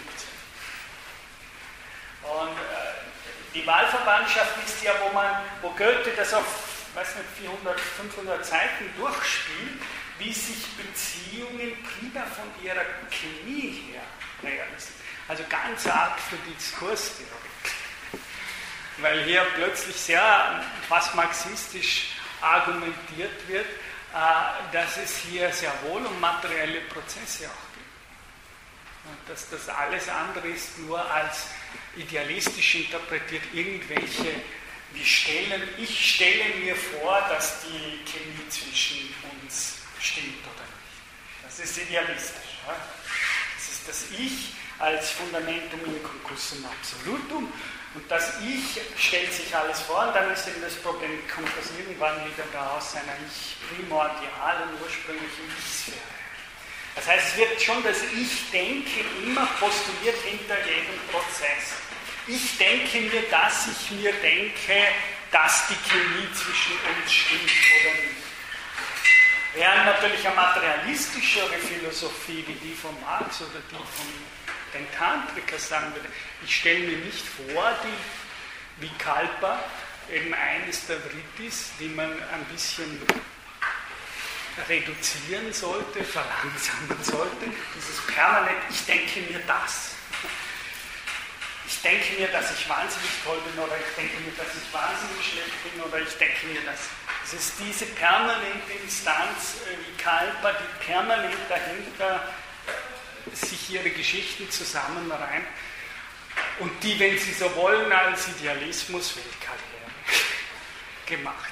Und die Wahlverwandtschaft ist ja, wo Goethe das auf 400, 500 Seiten durchspielt, wie sich Beziehungen primär von ihrer Chemie her realisieren. Also ganz arg für die Diskurstheorie. Weil hier plötzlich sehr fast marxistisch argumentiert wird, dass es hier sehr wohl um materielle Prozesse auch geht. Und dass das alles andere ist nur als idealistisch interpretiert irgendwelche, ich stelle mir vor, dass die Chemie zwischen uns stimmt oder nicht. Das ist idealistisch. Ja? Das ist das Ich als Fundamentum in concussum absolutum und das Ich stellt sich alles vor und dann ist eben das Problem, kommt das irgendwann wieder da aus seiner primordialen, ursprünglichen Ich-Sphäre. Das heißt, es wird schon das Ich-Denken immer postuliert hinter jedem Prozess. Ich denke mir, dass ich mir denke, dass die Chemie zwischen uns stimmt oder nicht. Während natürlich eine materialistischere Philosophie wie die von Marx oder die von den Tantrikern sagen würde, ich stelle mir nicht vor, die Vikalpa, eben eines der Vrittis, die man ein bisschen reduzieren sollte, verlangsamen sollte, dieses permanent, ich denke mir das. Ich denke mir, dass ich wahnsinnig toll bin oder ich denke mir, dass ich wahnsinnig schlecht bin oder ich denke mir, dass es ist diese permanente Instanz Vikalpa, die permanent dahinter sich ihre Geschichten zusammenreimt und die, wenn Sie so wollen, als Idealismus Weltkarriere gemacht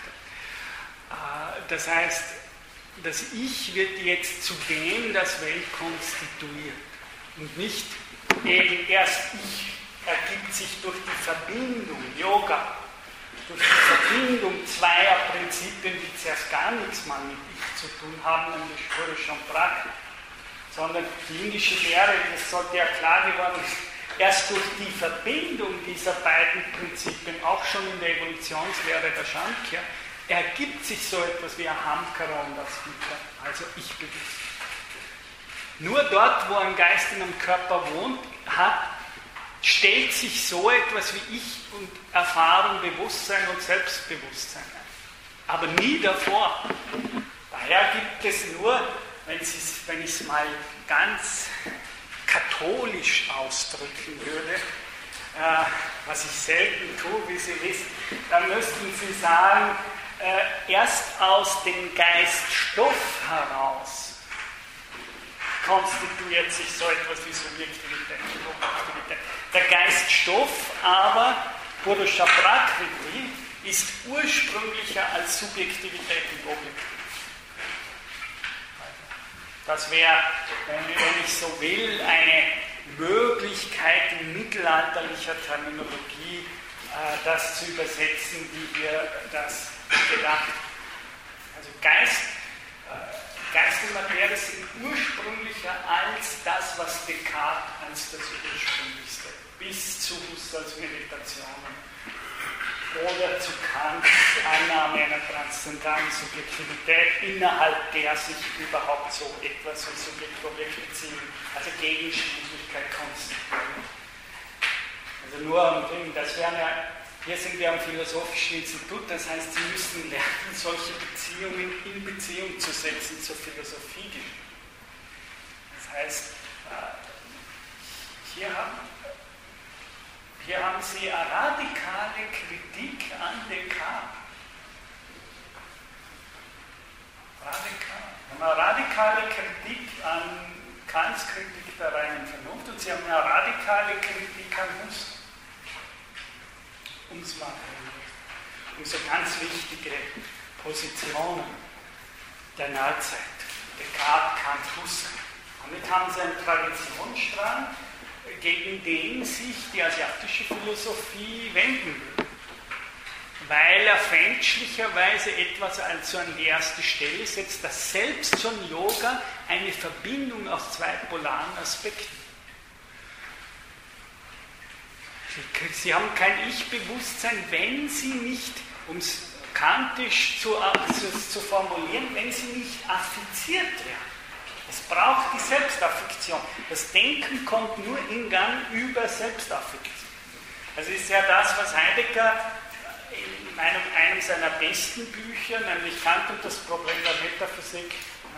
hat. Das heißt, das Ich wird jetzt zu dem das Welt konstituiert und nicht eben erst Ich ergibt sich durch die Verbindung, Yoga, durch die Verbindung zweier Prinzipien, die zuerst gar nichts mal mit Ich zu tun haben, nämlich Purusha und Prakriti, sondern die indische Lehre, das sollte ja klar geworden sein, erst durch die Verbindung dieser beiden Prinzipien, auch schon in der Evolutionslehre der Sankhya, ergibt sich so etwas wie Ahamkara und Asmita, also Ich-Bewusst. Nur dort, wo ein Geist in einem Körper wohnt, stellt sich so etwas wie Ich und Erfahrung, Bewusstsein und Selbstbewusstsein ein. Aber nie davor. Daher gibt es nur, wenn ich es mal ganz katholisch ausdrücken würde, was ich selten tue, wie Sie wissen, dann müssten Sie sagen, erst aus dem Geiststoff heraus konstituiert sich so etwas wie Subjektivität und Objektivität. Der Geiststoff aber, Purusha Prakriti, ist ursprünglicher als Subjektivität und Objektivität. Das wäre, wenn ich so will, eine Möglichkeit in mittelalterlicher Terminologie, das zu übersetzen, wie wir das gedacht haben. Also Geist und Materie sind ursprünglicher als das, was Descartes als das Ursprünglichste, bis zu Husserls Meditationen oder zu Kants Annahme einer transzendentalen Subjektivität, innerhalb der sich überhaupt so etwas wie Subjekt-Objekt-Beziehung, also Gegenständlichkeit konstituiert. Also nur um das wären ja, hier sind wir am Philosophischen Institut, das heißt, Sie müssen lernen, solche Beziehungen in Beziehung zu setzen zur Philosophie. Das heißt, hier haben Sie eine radikale Kritik an Descartes. Sie haben eine radikale Kritik an Kants Kritik der reinen Vernunft und Sie haben eine radikale Kritik an Husserl. Um so ganz wichtige Positionen der Neuzeit. Descartes, Kant, Husserl. Damit haben Sie einen Traditionsstrang, gegen den sich die asiatische Philosophie wenden will. Weil er fälschlicherweise etwas also an die erste Stelle setzt, dass selbst schon Yoga eine Verbindung aus zwei polaren Aspekten. Sie haben kein Ich-Bewusstsein, wenn Sie nicht, um es kantisch zu formulieren, wenn Sie nicht affiziert werden. Es braucht die Selbstaffektion. Das Denken kommt nur in Gang über Selbstaffektion. Das ist ja das, was Heidegger in einem seiner besten Bücher, nämlich Kant und das Problem der Metaphysik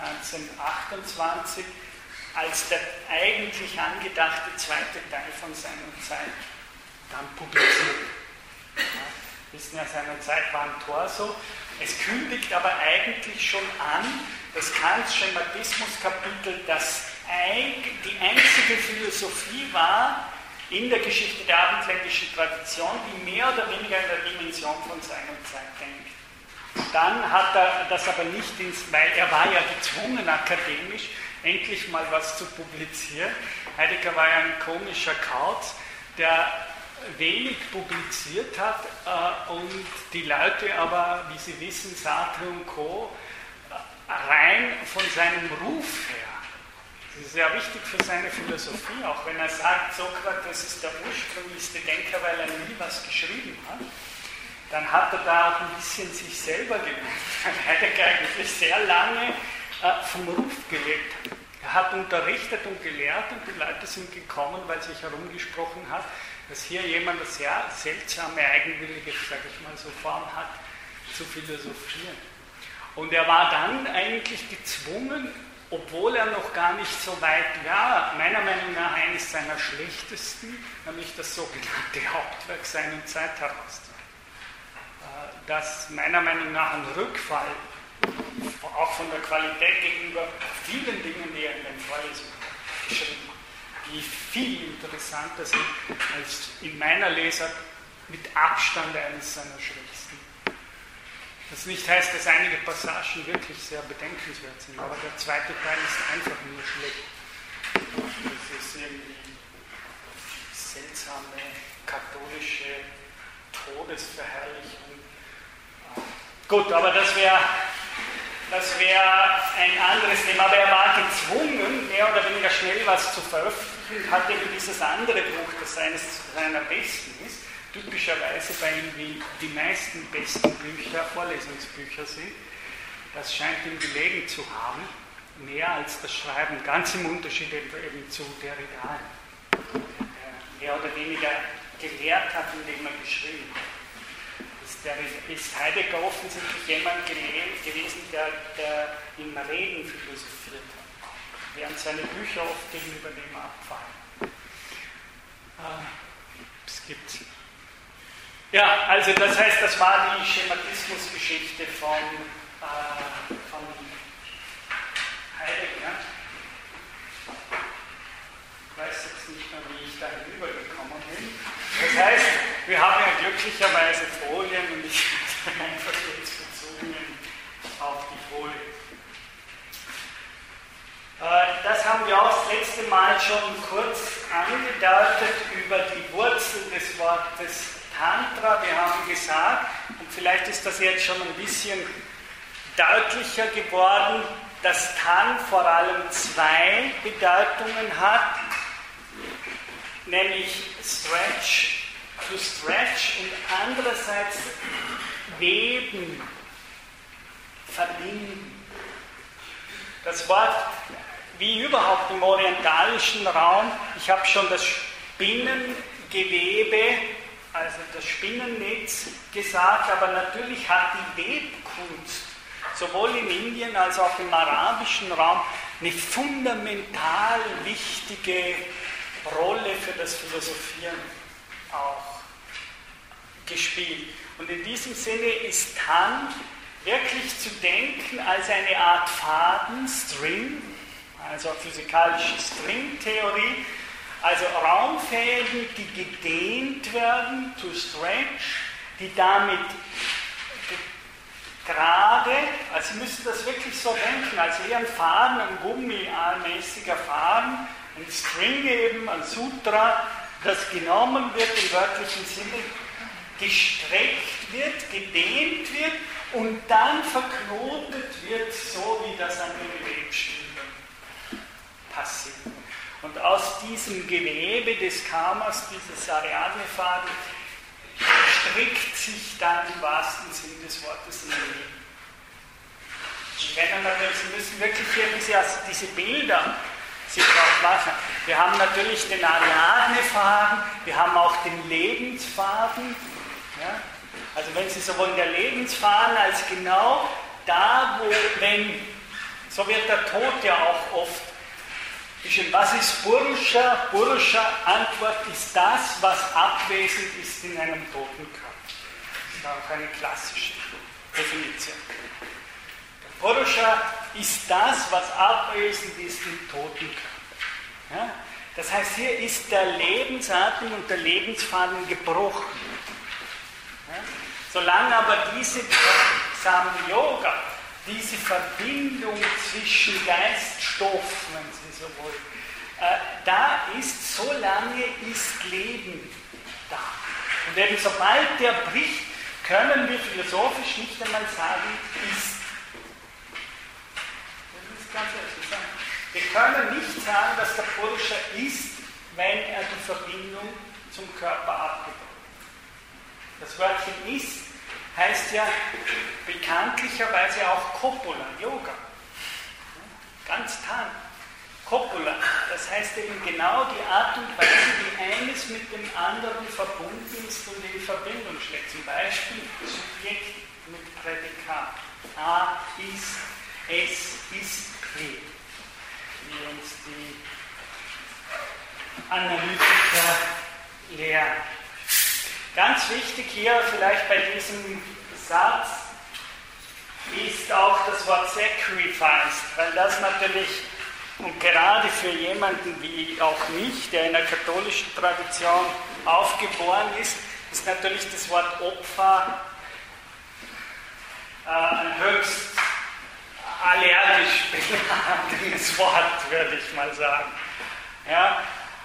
1928, als der eigentlich angedachte zweite Teil von seiner Zeit dann publiziert. Ja, wissen ja, seiner Zeit war ein Torso. Es kündigt aber eigentlich schon an, das Kants Schematismus-Kapitel, dass die einzige Philosophie war in der Geschichte der abendländischen Tradition, die mehr oder weniger in der Dimension von seiner Zeit denkt. Dann hat er das aber nicht weil er war ja gezwungen, akademisch endlich mal was zu publizieren. Heidegger war ja ein komischer Kauz, der wenig publiziert hat und die Leute aber, wie Sie wissen, Sartre und Co. rein von seinem Ruf her Das ist sehr wichtig für seine Philosophie, auch wenn er sagt, Sokrates ist der ursprünglichste Denker, weil er nie was geschrieben hat. Dann hat er da auch ein bisschen sich selber gewünscht, weil Heidegger eigentlich sehr lange vom Ruf gelebt hat. Er hat unterrichtet und gelehrt und die Leute sind gekommen, weil sich herumgesprochen hat, dass hier jemand eine sehr seltsame, eigenwillige, sage ich mal so, Form hat, zu philosophieren. Und er war dann eigentlich gezwungen, obwohl er noch gar nicht so weit war, meiner Meinung nach eines seiner schlechtesten, nämlich das sogenannte Hauptwerk seiner Zeit herauszugeben. Das meiner Meinung nach ein Rückfall, auch von der Qualität gegenüber vielen Dingen, die er in den Vorlesungen geschrieben hat, die viel interessanter sind als in meiner Lesart mit Abstand eines seiner schwächsten. Das nicht heißt, dass einige Passagen wirklich sehr bedenkenswert sind, aber der zweite Teil ist einfach nur schlecht. Das ist irgendwie seltsame katholische Todesverherrlichung. Gut, aber das wäre ein anderes Thema. Aber er war gezwungen, mehr oder weniger schnell was zu veröffentlichen, hat eben dieses andere Buch, das eines seiner besten ist, typischerweise bei ihm wie die meisten besten Bücher Vorlesungsbücher sind. Das scheint ihm gelegen zu haben, mehr als das Schreiben, ganz im Unterschied eben zu Derrida, der mehr oder weniger gelehrt hat, indem er geschrieben hat. Ist Heidegger offensichtlich jemand gewesen, der im Reden philosophiert hat, während seine Bücher oft gegenüber dem abfallen. Es gibt. Ja, also das heißt, das war die Schematismusgeschichte von Heidegger. Ich weiß jetzt nicht mehr, wie ich da hinübergekommen bin. Das heißt, wir haben ja glücklicherweise Folien und ich bin einfach jetzt bezogen auf die Folie. Das haben wir auch das letzte Mal schon kurz angedeutet über die Wurzel des Wortes Tantra. Wir haben gesagt, und vielleicht ist das jetzt schon ein bisschen deutlicher geworden, dass Tan vor allem zwei Bedeutungen hat, nämlich to stretch und andererseits weben, verbinden. Das Wort, wie überhaupt im orientalischen Raum, ich habe schon das Spinnengewebe, also das Spinnennetz gesagt, aber natürlich hat die Webkunst sowohl in Indien als auch im arabischen Raum eine fundamental wichtige Rolle für das Philosophieren auch gespielt. Und in diesem Sinne ist Tan wirklich zu denken als eine Art Faden, String, also physikalische Stringtheorie, also Raumfäden, die gedehnt werden, to stretch, die damit gerade, also Sie müssen das wirklich so denken, als eher ein Faden, ein gummimäßiger Faden, ein String eben, ein Sutra, das genommen wird im wörtlichen Sinne, gestreckt wird, gedehnt wird und dann verknotet wird, so wie das an den Webstäben passiert. Und aus diesem Gewebe des Karmas, dieses Ariadne-Faden, strickt sich dann im wahrsten Sinn des Wortes ein Leben. Sie müssen wirklich hier diese Bilder sich drauf lassen. Wir haben natürlich den Ariadne-Faden, wir haben auch den Lebensfaden. Ja? Also wenn Sie so wollen, der Lebensfaden als genau da, so wird der Tod ja auch oft beschrieben. Was ist Purusha? Purusha, Antwort, ist das, was abwesend ist in einem toten Körper. Das ist auch eine klassische Definition. Der Purusha ist das, was abwesend ist im toten Körper. Ja? Das heißt, hier ist der Lebensatem und der Lebensfaden gebrochen. Ja? Solange aber diese Samyoga, diese Verbindung zwischen Geist-Stoff, wenn Sie so wollen, da ist, solange ist Leben da. Und eben sobald der bricht, können wir philosophisch nicht einmal sagen, ist. Das ist ganz ehrlich sagen. Wir können nicht sagen, dass der Purusha ist, wenn er die Verbindung zum Körper abgebaut hat. Das Wörtchen ist heißt ja bekanntlicherweise auch Copula, Yoga. Ganz tan. Copula, das heißt eben genau die Art und Weise, wie eines mit dem anderen verbunden ist und in Verbindung steht. Zum Beispiel Subjekt mit Prädikat. A ist, es ist P. Wie uns die Analytiker lehren. Ganz wichtig hier vielleicht bei diesem Satz ist auch das Wort sacrificed, weil das natürlich, und gerade für jemanden wie auch mich, der in der katholischen Tradition aufgeboren ist, ist natürlich das Wort Opfer ein höchst allergisch beladenes Wort, würde ich mal sagen. Ja?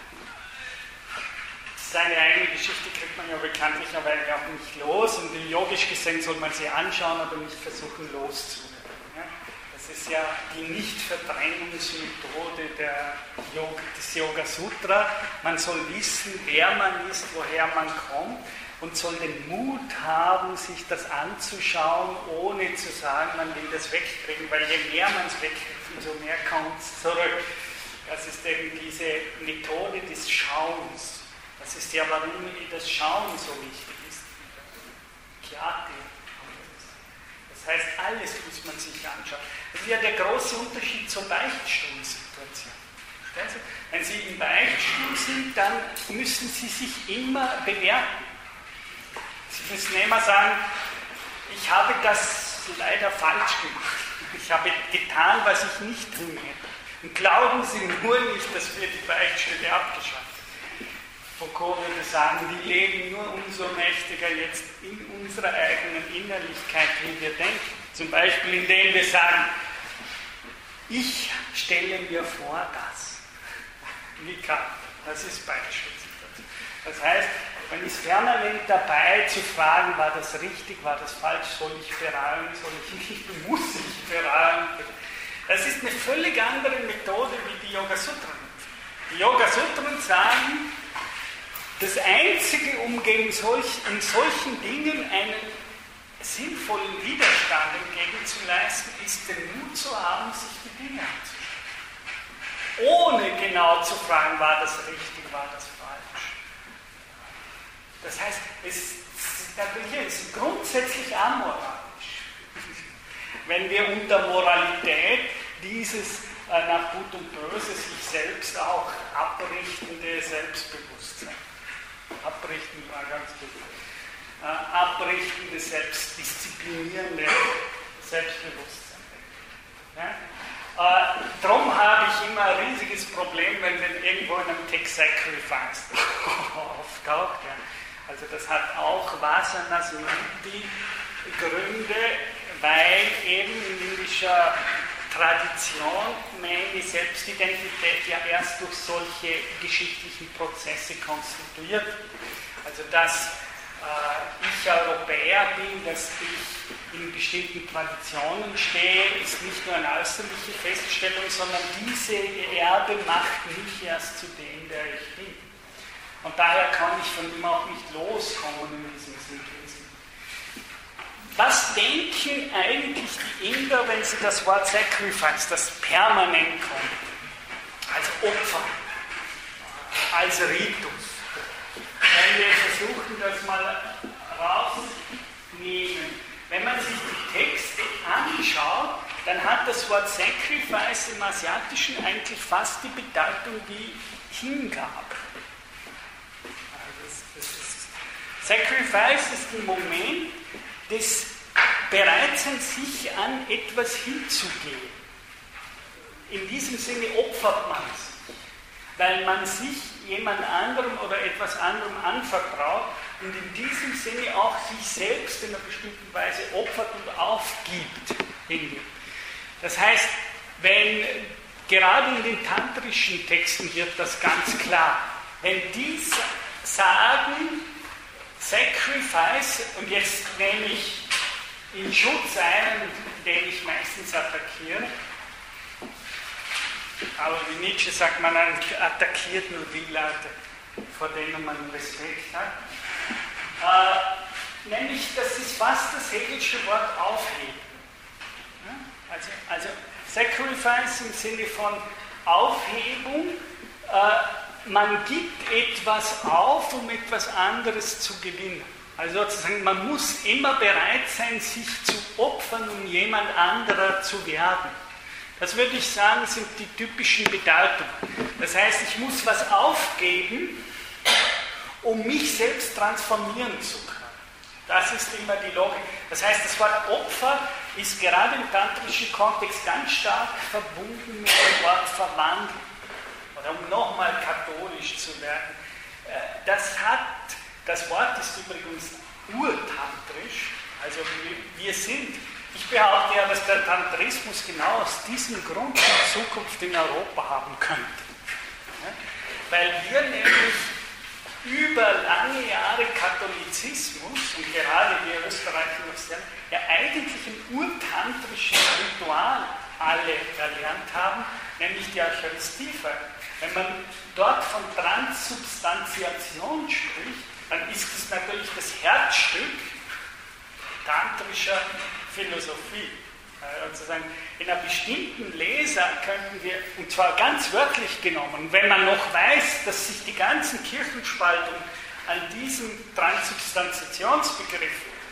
Seine eigene Geschichte kriegt man ja bekanntlicherweise auch nicht los und yogisch gesehen soll man sie anschauen, aber nicht versuchen loszuwerden. Ja? Das ist ja die Nicht-Verdrängungsmethode des Yoga Sutra. Man soll wissen, wer man ist, woher man kommt und soll den Mut haben, sich das anzuschauen, ohne zu sagen, man will das wegkriegen, weil je mehr man es wegkriegt, umso mehr kommt es zurück. Das ist eben diese Methode des Schauens. Das ist ja, warum das Schauen so wichtig ist. Kyati. Das heißt, alles muss man sich anschauen. Das ist ja der große Unterschied zur Beichtstuhlsituation. Wenn Sie im Beichtstuhl sind, dann müssen Sie sich immer bewerten. Sie müssen immer sagen, ich habe das leider falsch gemacht. Ich habe getan, was ich nicht tun hätte. Und glauben Sie nur nicht, dass wir die Beichtstühle abgeschafft haben. Foucault würde sagen, die leben nur umso mächtiger jetzt in unserer eigenen Innerlichkeit, wie wir denken. Zum Beispiel, indem wir sagen, ich stelle mir vor, das. Wie kann? Das ist Beispielsituation. Das heißt, man ist permanent dabei zu fragen, war das richtig, war das falsch, soll ich bereuen, soll ich nicht, muss ich bereuen. Das ist eine völlig andere Methode wie die Yoga-Sutren. Die Yoga-Sutren sagen, das Einzige, um in solchen Dingen einen sinnvollen Widerstand entgegenzuleisten, ist den Mut zu haben, sich die Dinge anzuschauen. Ohne genau zu fragen, war das richtig, war das falsch. Das heißt, es ist grundsätzlich amoralisch. Wenn wir unter Moralität dieses nach Gut und Böse sich selbst auch abrichtende Selbstbewusstsein. Abrichten war ganz gut. Abrichtende, selbstdisziplinierende Selbstbewusstsein. Ja? Darum habe ich immer ein riesiges Problem, wenn irgendwo in einem Text Sacrifice auftaucht. Ja? Also das hat auch Vasanas Gründe, weil eben in indischer Tradition meine Selbstidentität ja erst durch solche geschichtlichen Prozesse konstituiert. Also dass ich Europäer bin, dass ich in bestimmten Traditionen stehe, ist nicht nur eine äußerliche Feststellung, sondern diese Erbe macht mich erst zu dem, der ich bin. Und daher kann ich von ihm auch nicht loskommen in diesem Sinn. Was denken eigentlich die Inder, wenn sie das Wort Sacrifice, das permanent kommt, als Opfer, als Ritus? Wenn wir versuchen, das mal rausnehmen. Wenn man sich die Texte anschaut, dann hat das Wort Sacrifice im Asiatischen eigentlich fast die Bedeutung wie Hingabe. Sacrifice ist ein Moment des Bereitseins, sich an etwas hinzugehen. In diesem Sinne opfert man sich, weil man sich jemand anderem oder etwas anderem anvertraut und in diesem Sinne auch sich selbst in einer bestimmten Weise opfert und aufgibt. Das heißt, wenn gerade in den tantrischen Texten wird das ganz klar, wenn die sagen, Sacrifice, und jetzt nehme ich in Schutz einen, den ich meistens attackiere, aber wie Nietzsche sagt, man attackiert nur die Leute, vor denen man Respekt hat. Nämlich, das ist fast das Hegelsche Wort aufheben. Ja? Also Sacrifice im Sinne von Aufhebung, man gibt etwas auf, um etwas anderes zu gewinnen. Also sozusagen, man muss immer bereit sein, sich zu opfern, um jemand anderer zu werden. Das würde ich sagen, sind die typischen Bedeutungen. Das heißt, ich muss was aufgeben, um mich selbst transformieren zu können. Das ist immer die Logik. Das heißt, das Wort Opfer ist gerade im tantrischen Kontext ganz stark verbunden mit dem Wort Verwandeln. Oder um nochmal katholisch zu werden. Das Wort ist übrigens urtantrisch. Also wir sind, ich behaupte ja, dass der Tantrismus genau aus diesem Grund die Zukunft in Europa haben könnte. Ja? Weil wir nämlich über lange Jahre Katholizismus, und gerade wir Österreicher ja eigentlich ein urtantrisches Ritual alle erlernt haben, nämlich die Eucharistiefeier. Wenn man dort von Transsubstantiation spricht, dann ist es natürlich das Herzstück tantrischer Philosophie. Sozusagen in einer bestimmten Leser könnten wir, und zwar ganz wörtlich genommen, wenn man noch weiß, dass sich die ganzen Kirchenspaltungen an diesem Transsubstantiationsbegriff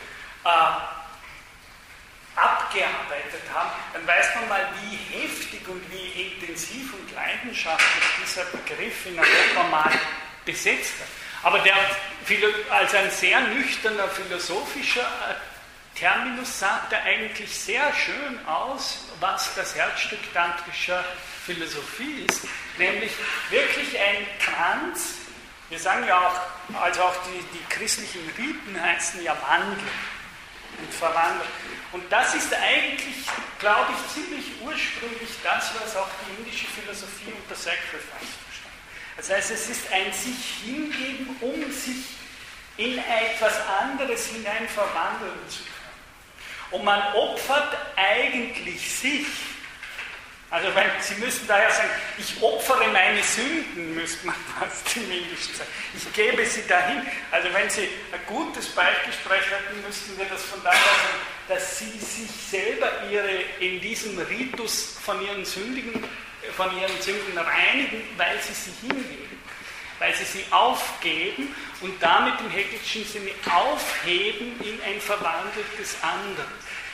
abgearbeitet haben, dann weiß man mal, wie heftig und wie intensiv und leidenschaftlich dieser Begriff in Europa mal besetzt hat. Aber der als ein sehr nüchterner philosophischer Terminus sagt er eigentlich sehr schön aus, was das Herzstück tantrischer Philosophie ist, nämlich wirklich ein Trans. Wir sagen ja auch, also auch die christlichen Riten heißen ja Wandel und Verwandlung. Und das ist eigentlich, glaube ich, ziemlich ursprünglich das, was auch die indische Philosophie unter Sacrifice verstand. Das heißt, es ist ein sich hingeben, um sich in etwas anderes hinein verwandeln zu können. Und man opfert eigentlich sich. Also Sie müssen daher sagen, ich opfere meine Sünden, müsste man fast im Indischen sagen. Ich gebe sie dahin. Also wenn Sie ein gutes Beichtgespräch hätten, müssten wir das von daher sagen, dass Sie sich selber in diesem Ritus von ihren Sünden reinigen, weil Sie sie hingeben, weil Sie sie aufgeben und damit im Hegelschen Sinne aufheben in ein verwandeltes anderes.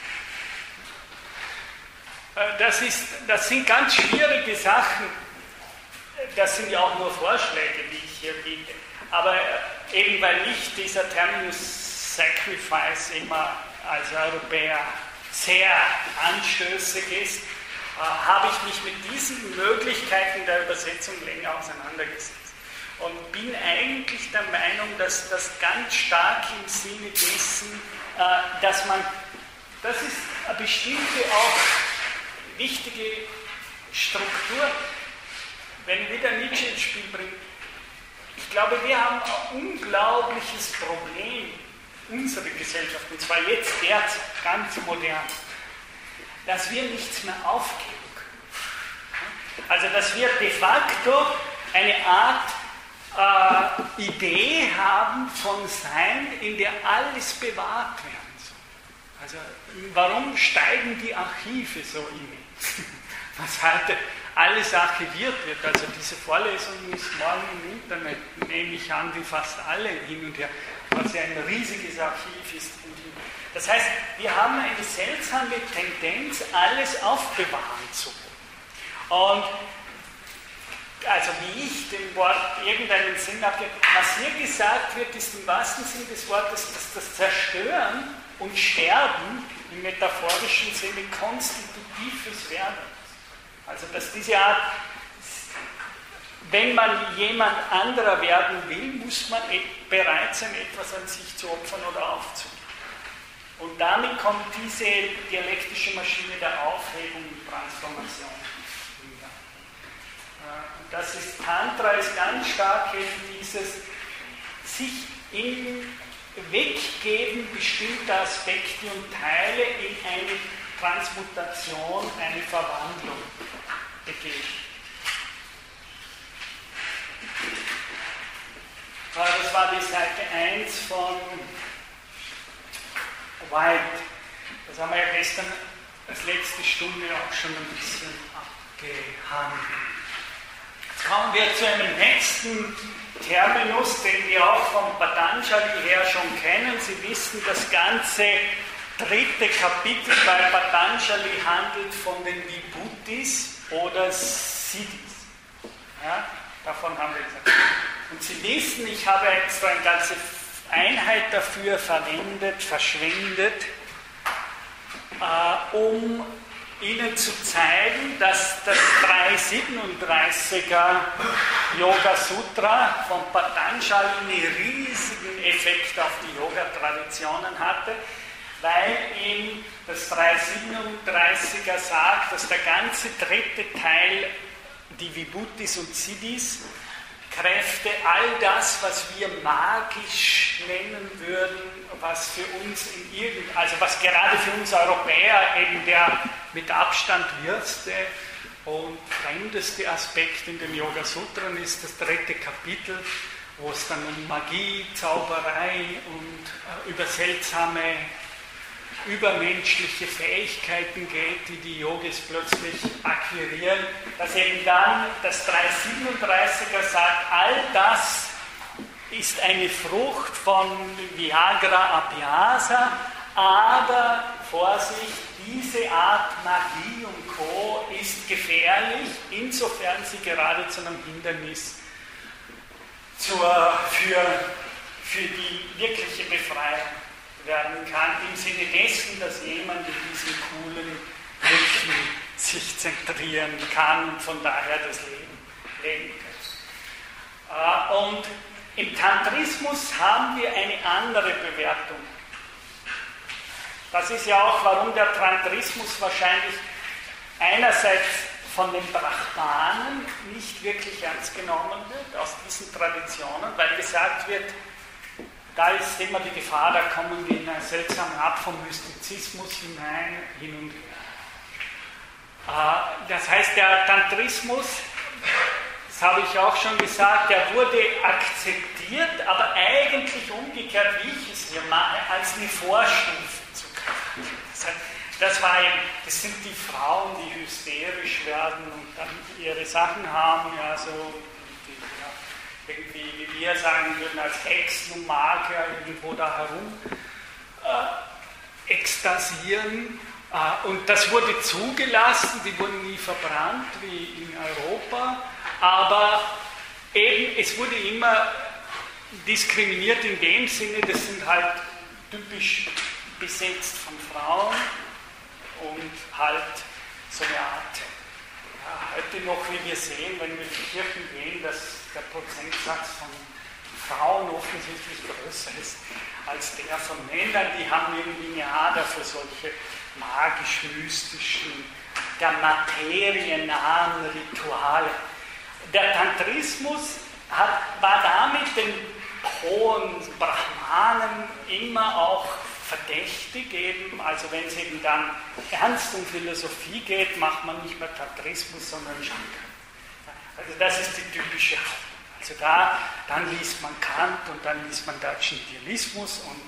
Das sind ganz schwierige Sachen. Das sind ja auch nur Vorschläge, die ich hier biete. Aber eben weil nicht dieser Terminus Sacrifice immer als Europäer sehr anstößig ist, habe ich mich mit diesen Möglichkeiten der Übersetzung länger auseinandergesetzt. Und bin eigentlich der Meinung, dass das ganz stark im Sinne dessen, dass das ist eine bestimmte auch wichtige Struktur, wenn wieder Nietzsche ins Spiel bringt. Ich glaube, wir haben ein unglaubliches Problem, unsere Gesellschaft, und zwar jetzt derzeit, ganz modern, dass wir nichts mehr aufgeben können. Also, dass wir de facto eine Art Idee haben von Sein, in der alles bewahrt werden soll. Also, warum steigen die Archive so immens? Was heute alles archiviert wird. Also diese Vorlesung ist morgen im Internet, nehme ich an, wie fast alle hin und her, was ja ein riesiges Archiv ist. Das heißt, wir haben eine seltsame Tendenz, alles aufbewahren zu wollen. Und also wie ich dem Wort irgendeinen Sinn abgebe, was hier gesagt wird, ist im wahrsten Sinn des Wortes, dass das Zerstören und Sterben im metaphorischen Sinne konstitutives Werden ist. Also dass diese Art, wenn man jemand anderer werden will, muss man bereit sein, etwas an sich zu opfern oder aufzugeben. Und damit kommt diese dialektische Maschine der Aufhebung und Transformation wieder. Das ist, Tantra ist ganz stark eben dieses sich im Weggeben bestimmter Aspekte und Teile in eine Transmutation, eine Verwandlung begeben. war die Seite 1 von White. Das haben wir ja gestern als letzte Stunde auch schon ein bisschen abgehandelt. Jetzt kommen wir zu einem nächsten Terminus, den wir auch von Patanjali her schon kennen. Sie wissen, das ganze dritte Kapitel bei Patanjali handelt von den Vibhutis oder Siddhis. Ja, davon haben wir gesagt. Und Sie wissen, ich habe extra eine ganze Einheit dafür verschwendet, um Ihnen zu zeigen, dass das 337er Yoga Sutra von Patanjali einen riesigen Effekt auf die Yoga-Traditionen hatte, weil ihm das 337er sagt, dass der ganze dritte Teil, die Vibhutis und Siddhis, Kräfte, all das, was wir magisch nennen würden, was für uns also was gerade für uns Europäer eben der mit Abstand wirste und fremdeste Aspekt in den Yoga Sutren ist, das dritte Kapitel, wo es dann um Magie, Zauberei und über seltsame übermenschliche Fähigkeiten geht, die die Yogis plötzlich akquirieren, dass eben dann das 337er sagt, all das ist eine Frucht von Viagra Abhyasa, aber Vorsicht, diese Art Magie und Co. ist gefährlich, insofern sie gerade zu einem Hindernis für die wirkliche Befreiung werden kann, im Sinne dessen, dass jemand in diesem coolen Rücken sich zentrieren kann und von daher das Leben kann. Und im Tantrismus haben wir eine andere Bewertung. Das ist ja auch, warum der Tantrismus wahrscheinlich einerseits von den Brahmanen nicht wirklich ernst genommen wird, aus diesen Traditionen, weil gesagt wird, da ist immer die Gefahr, da kommen wir in eine seltsame Art von Mystizismus hinein, hin und her. Das heißt, der Tantrismus, das habe ich auch schon gesagt, der wurde akzeptiert, aber eigentlich umgekehrt, wie ich es hier mache, als eine Vorstufe zu Kraft. Das sind die Frauen, die hysterisch werden und dann ihre Sachen haben, ja, so irgendwie, wie wir sagen würden, als Hexen und Magier irgendwo da herum ekstasieren. Und das wurde zugelassen, die wurden nie verbrannt wie in Europa, aber eben, es wurde immer diskriminiert in dem Sinne, das sind halt typisch besetzt von Frauen und halt so eine Art, ja, heute noch, wie wir sehen, wenn wir in die Kirchen gehen, dass der Prozentsatz von Frauen offensichtlich größer ist als der von Männern. Die haben irgendwie eine Ader für solche magisch-mystischen, der Materie nahen Rituale. Der Tantrismus war damit den hohen Brahmanen immer auch verdächtig eben, also wenn es eben dann ernst um Philosophie geht, macht man nicht mehr Tantrismus, sondern Shankara. Also das ist die typische Haltung. Also dann liest man Kant und dann liest man deutschen Idealismus und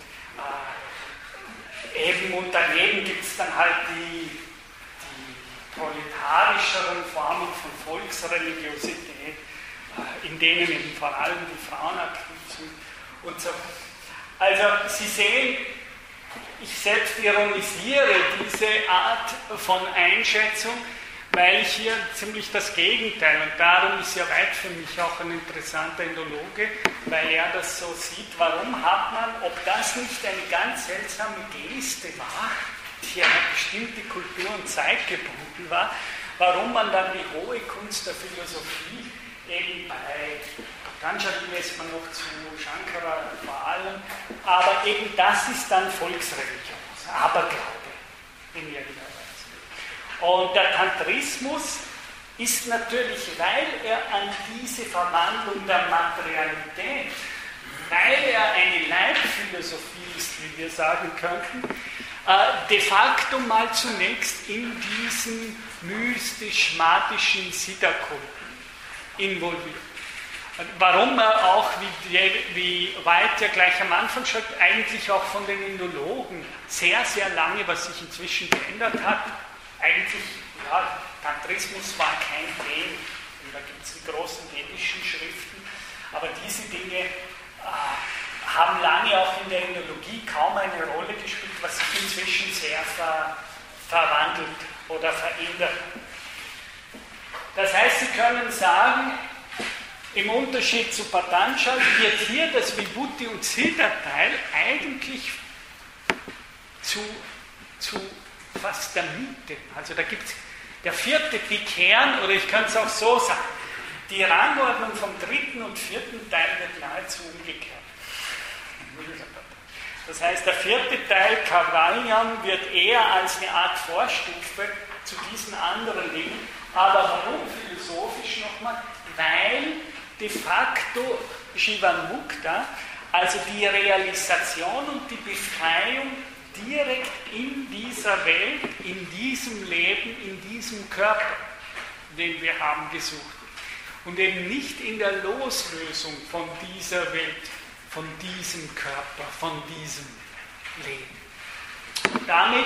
eben und daneben gibt es dann halt die proletarischeren Formen von Volksreligiosität, in denen eben vor allem die Frauen aktiv sind und so. Also Sie sehen, ich selbst ironisiere diese Art von Einschätzung, weil ich hier ziemlich das Gegenteil, und darum ist ja Weit für mich auch ein interessanter Indologe, weil er das so sieht, warum hat man, ob das nicht eine ganz seltsame Geste war, die eine bestimmte Kultur und Zeit gebunden war, warum man dann die hohe Kunst der Philosophie eben bei Patanjali lässt man noch zu Shankara vor allem, aber eben das ist dann Volksreligion, Aberglaube in irgendeiner Weise. Und der Tantrismus ist natürlich, weil er an diese Verwandlung der Materialität, weil er eine Leibphilosophie ist, wie wir sagen könnten, de facto mal zunächst in diesen mystisch-magischen Siddha-Kulten involviert. Warum er auch, wie White ja gleich am Anfang schreibt, eigentlich auch von den Indologen sehr, sehr lange, was sich inzwischen geändert hat, eigentlich, ja, Tantrismus war kein Thema. Da gibt es die großen vedischen Schriften, aber diese Dinge haben lange auch in der Indologie kaum eine Rolle gespielt, was sich inzwischen sehr verwandelt oder verändert. Das heißt, Sie können sagen, im Unterschied zu Patanjali wird hier das Vibhuti- und Siddha-Teil eigentlich zu fast der Mitte. Also da gibt es der vierte Kern, oder ich kann es auch so sagen, die Rangordnung vom dritten und vierten Teil wird nahezu umgekehrt. Das heißt, der vierte Teil, Kavalyam, wird eher als eine Art Vorstufe zu diesen anderen Dingen. Aber warum philosophisch nochmal? Weil de facto Jivanmukta, also die Realisation und die Befreiung direkt in dieser Welt, in diesem Leben, in diesem Körper, den wir haben, gesucht wird. Und eben nicht in der Loslösung von dieser Welt, von diesem Körper, von diesem Leben. Und damit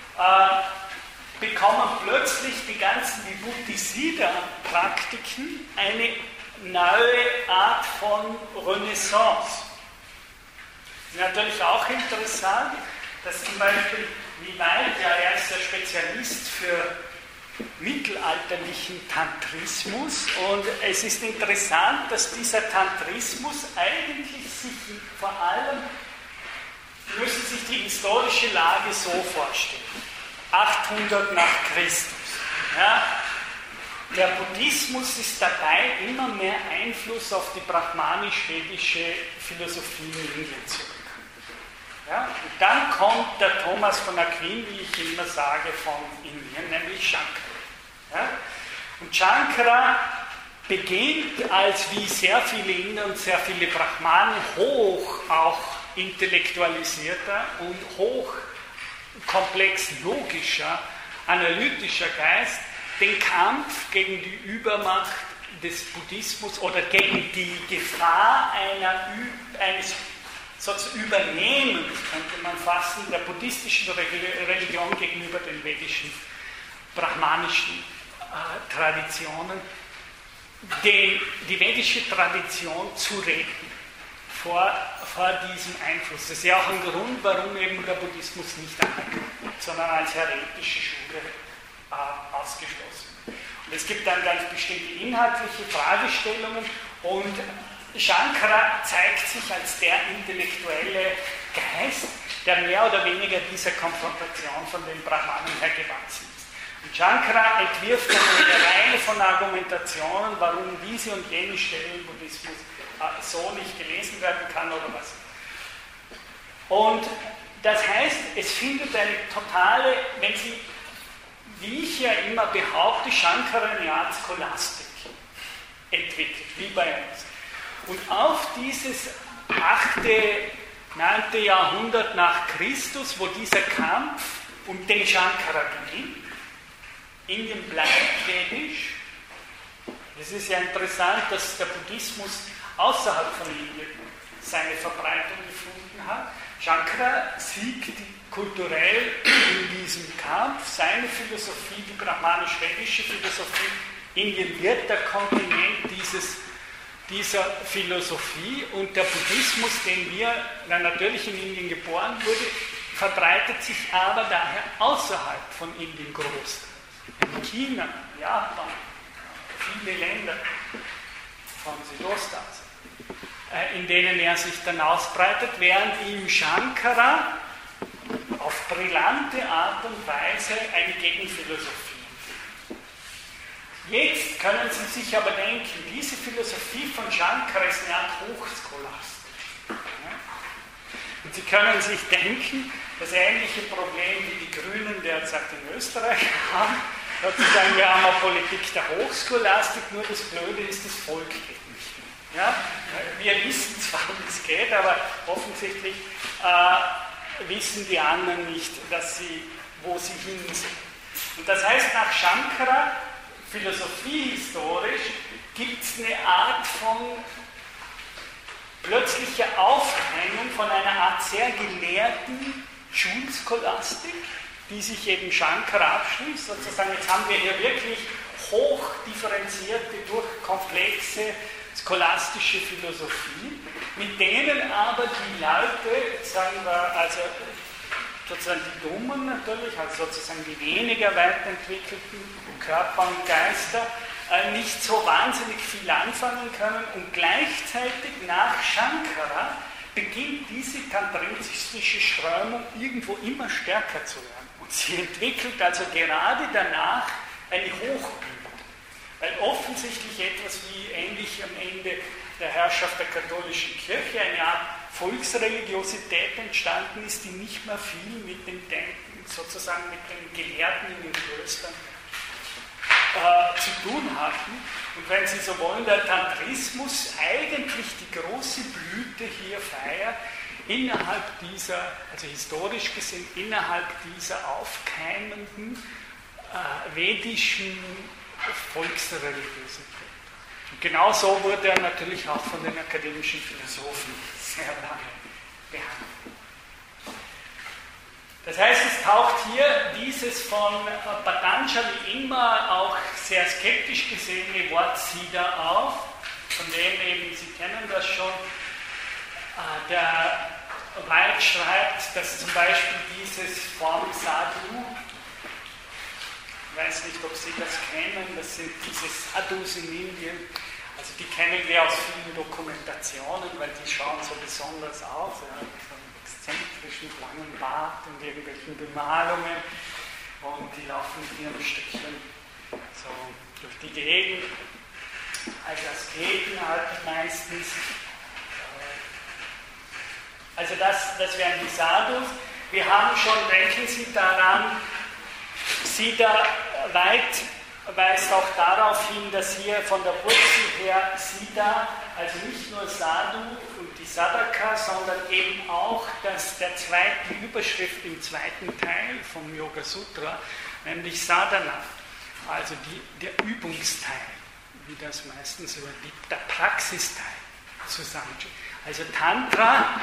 bekommen plötzlich die ganzen Vibhuti-Siddha-Praktiken eine neue Art von Renaissance. Das ist natürlich auch interessant, dass zum Beispiel, wie weit, ja, er ist der Spezialist für mittelalterlichen Tantrismus, und es ist interessant, dass dieser Tantrismus eigentlich sich vor allem, Sie müssen sich die historische Lage so vorstellen, 800 nach Christus. Ja, der Buddhismus ist dabei, immer mehr Einfluss auf die brahmanisch-vedische Philosophie in Indien zu bekommen. Ja, und dann kommt der Thomas von Aquin, wie ich immer sage, von Indien, nämlich Shankara. Ja, und Shankara beginnt als, wie sehr viele Inder und sehr viele Brahmanen, hoch auch intellektualisierter und hoch komplex logischer, analytischer Geist, den Kampf gegen die Übermacht des Buddhismus oder gegen die Gefahr eines sozusagen Übernehmens, könnte man fassen, der buddhistischen Religion gegenüber den vedischen, brahmanischen Traditionen, die vedische Tradition zu retten vor diesem Einfluss. Das ist ja auch ein Grund, warum eben der Buddhismus nicht anerkannt wird, sondern als heretische Schule ausgeschlossen. Und es gibt dann ganz bestimmte inhaltliche Fragestellungen, und Shankara zeigt sich als der intellektuelle Geist, der mehr oder weniger dieser Konfrontation von den Brahmanen her gewachsen ist. Und Shankara entwirft dann eine Reihe von Argumentationen, warum diese und jene Stelle im Buddhismus so nicht gelesen werden kann oder was. Und das heißt, es findet eine totale, wenn Sie, wie ich ja immer behaupte, Shankara eine Art Scholastik entwickelt, wie bei uns. Und auf dieses 8., 9. Jahrhundert nach Christus, wo dieser Kampf um den Shankara beginnt, Indien bleibt vedisch. Es ist ja interessant, dass der Buddhismus außerhalb von Indien seine Verbreitung gefunden hat. Shankara siegt kulturell in diesem Kampf. Seine Philosophie, die brahmanisch-vedische Philosophie, Indien wird der Kontinent dieser Philosophie, und der Buddhismus, der natürlich in Indien geboren wurde, verbreitet sich aber daher außerhalb von Indien groß. In China, Japan, viele Länder von Südostasien, in denen er sich dann ausbreitet, während ihm Shankara auf brillante Art und Weise eine Gegenphilosophie entwickelt. Jetzt können Sie sich aber denken, diese Philosophie von Shankara ist eine Art Hochscholastik. Und Sie können sich denken, das ähnliche Problem wie die Grünen derzeit in Österreich haben, sozusagen, wir haben eine Politik der Hochscholastik, nur das Blöde ist, das Volk geht nicht. Ja? Wir wissen zwar, wie es geht, aber offensichtlich wissen die anderen nicht, wo sie hin sind. Und das heißt, nach Shankara philosophiehistorisch gibt es eine Art von plötzlicher Aufhängung von einer Art sehr gelehrten Schulscholastik, die sich eben Shankara abschließt. Sozusagen, jetzt haben wir hier wirklich hoch differenzierte, komplexe scholastische Philosophie, mit denen aber die Leute, sagen wir, also sozusagen die Dummen natürlich, also sozusagen die weniger weiterentwickelten Körper und Geister, nicht so wahnsinnig viel anfangen können, und gleichzeitig nach Shankara beginnt diese tantristische Strömung irgendwo immer stärker zu werden. Und sie entwickelt also gerade danach eine Hochblüte, weil offensichtlich etwas wie ähnlich am Ende der Herrschaft der katholischen Kirche eine Art Volksreligiosität entstanden ist, die nicht mehr viel mit dem Denken, sozusagen mit den Gelehrten in den Klöstern zu tun hatten. Und wenn Sie so wollen, der Tantrismus eigentlich die große Blüte hier feiert, innerhalb dieser, also historisch gesehen, innerhalb dieser aufkeimenden vedischen Volksreligiosität. Und genau so wurde er natürlich auch von den akademischen Philosophen sehr lange behandelt. Das heißt, es taucht hier dieses von Patanjali immer auch sehr skeptisch gesehene Wort Siddha auf, von dem eben, Sie kennen das schon, der White schreibt, dass zum Beispiel dieses Form Sadhu, ich weiß nicht, ob Sie das kennen, das sind diese Sadhus in Indien, also die kennen wir aus vielen Dokumentationen, weil die schauen so besonders aus, ja, so einen exzentrischen langen Bart und irgendwelchen Bemalungen, und die laufen mit ihrem Stückchen so durch die Gegend, als Asketen halt meistens. Also das wären die Sadhus. Wir haben schon, denken Sie daran, Siddha weist auch darauf hin, dass hier von der Wurzel her Siddha, also nicht nur Sadhu und die Sadhaka, sondern eben auch der zweiten Überschrift im zweiten Teil vom Yoga Sutra, nämlich Sadhana, also der Übungsteil, wie das meistens überliegt, der Praxisteil zusammensteht. Also Tantra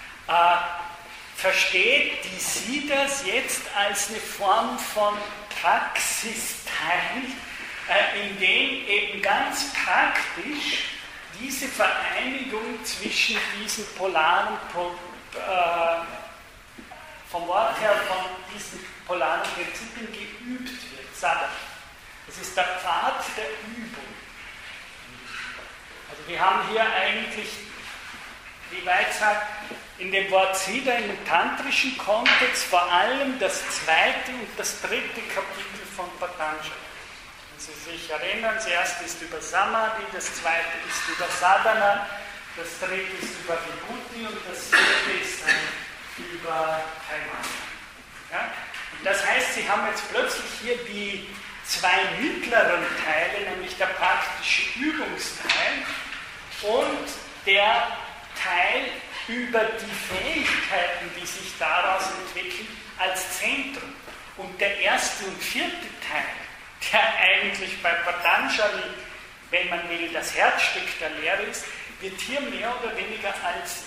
versteht die Siddhas jetzt als eine Form von Praxisteil, in dem eben ganz praktisch diese Vereinigung zwischen diesen polaren, vom Wort her von diesen polaren Prinzipien geübt wird. Sadhana. Das ist der Pfad der Übung. Also wir haben hier eigentlich, wie weit sagt, in dem Wort Siddha im tantrischen Kontext vor allem das zweite und das dritte Kapitel von Patanjali. Wenn Sie sich erinnern, das erste ist über Samadhi, das zweite ist über Sadhana, das dritte ist über Vibhuti und das vierte ist dann über Kaivalya. Ja? Und das heißt, Sie haben jetzt plötzlich hier die zwei mittleren Teile, nämlich der praktische Übungsteil und der Teil über die Fähigkeiten, die sich daraus entwickeln, als Zentrum. Und der erste und vierte Teil, der eigentlich bei Patanjali, wenn man will, das Herzstück der Lehre ist, wird hier mehr oder weniger als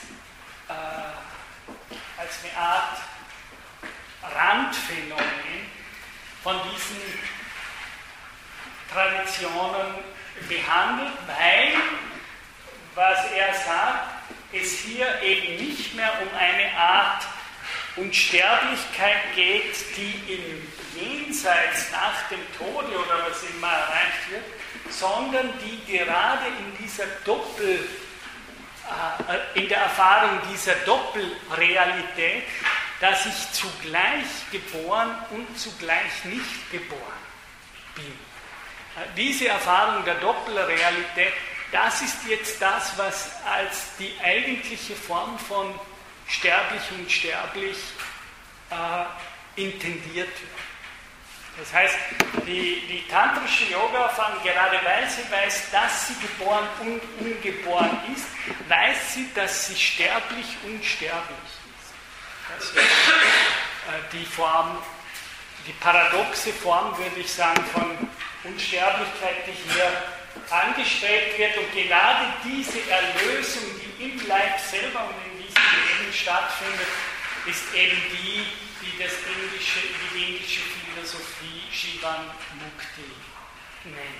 eine Art Randphänomen von diesen Traditionen behandelt, weil, was er sagt, es hier eben nicht mehr um eine Art Unsterblichkeit geht, die im Jenseits nach dem Tode oder was immer erreicht wird, sondern die gerade in der Erfahrung dieser Doppelrealität, dass ich zugleich geboren und zugleich nicht geboren bin. Diese Erfahrung der Doppelrealität, das ist jetzt das, was als die eigentliche Form von sterblich und sterblich intendiert wird. Das heißt, die tantrische Yoga-Erfahrung, gerade weil sie weiß, dass sie geboren und ungeboren ist, weiß sie, dass sie sterblich und sterblich ist. Das wäre die Form, die paradoxe Form, würde ich sagen, von Unsterblichkeit, die hier angestrebt wird. Und gerade diese Erlösung, die im Leib selber und in diesem Leben stattfindet, ist eben die die indische Philosophie Jivan Mukti nennt.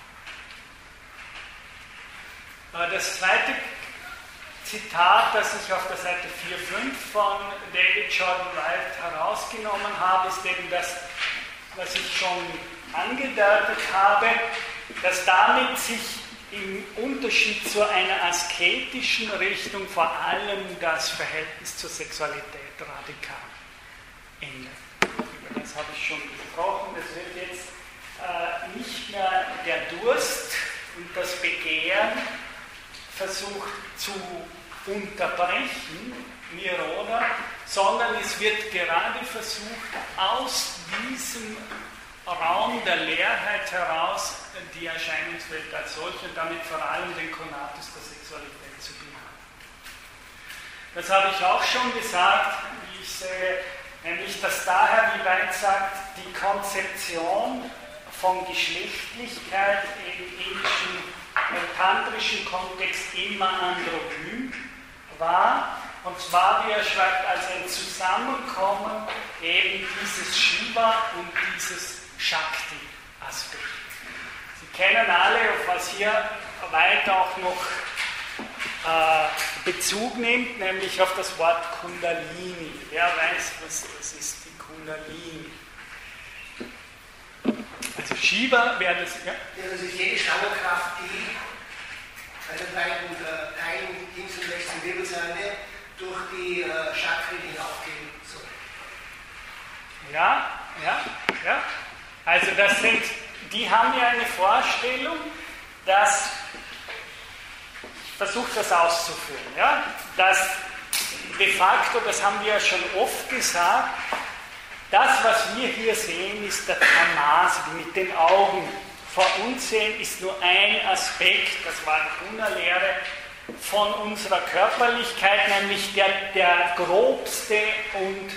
Das zweite Zitat, das ich auf der Seite 4.5 von David Jordan Wright herausgenommen habe, ist eben das, was ich schon angedeutet habe, dass damit sich im Unterschied zu einer asketischen Richtung vor allem das Verhältnis zur Sexualität radikal ändert. Über das habe ich schon gesprochen. Es wird jetzt nicht mehr der Durst und das Begehren versucht zu unterbrechen, Niroda, sondern es wird gerade versucht, aus diesem Raum der Leerheit heraus die Erscheinungswelt als solche und damit vor allem den Konatus der Sexualität zu behandeln. Das habe ich auch schon gesagt, wie ich sehe, nämlich, dass daher, wie Wright sagt, die Konzeption von Geschlechtlichkeit im indischen tantrischen Kontext immer androgyn war, und zwar, wie er schreibt, als ein Zusammenkommen eben dieses Shiva und dieses Shakti-Aspekt. Sie kennen alle, auf was hier Wright auch noch Bezug nimmt, nämlich auf das Wort Kundalini. Wer weiß, was ist die Kundalini? Also Shiva wäre das... Ja? Das ist jede Schlangenkraft, die bei den beiden Teilen links und rechts im Wirbelsäule durch die Chakren hinaufgehen soll. Ja. Also die haben ja eine Vorstellung, dass, ich versuche das auszuführen, ja, dass de facto, das haben wir ja schon oft gesagt, das, was wir hier sehen, ist der Tamas, mit den Augen vor uns sehen, ist nur ein Aspekt, das war die Guna-Lehre, von unserer Körperlichkeit, nämlich der grobste und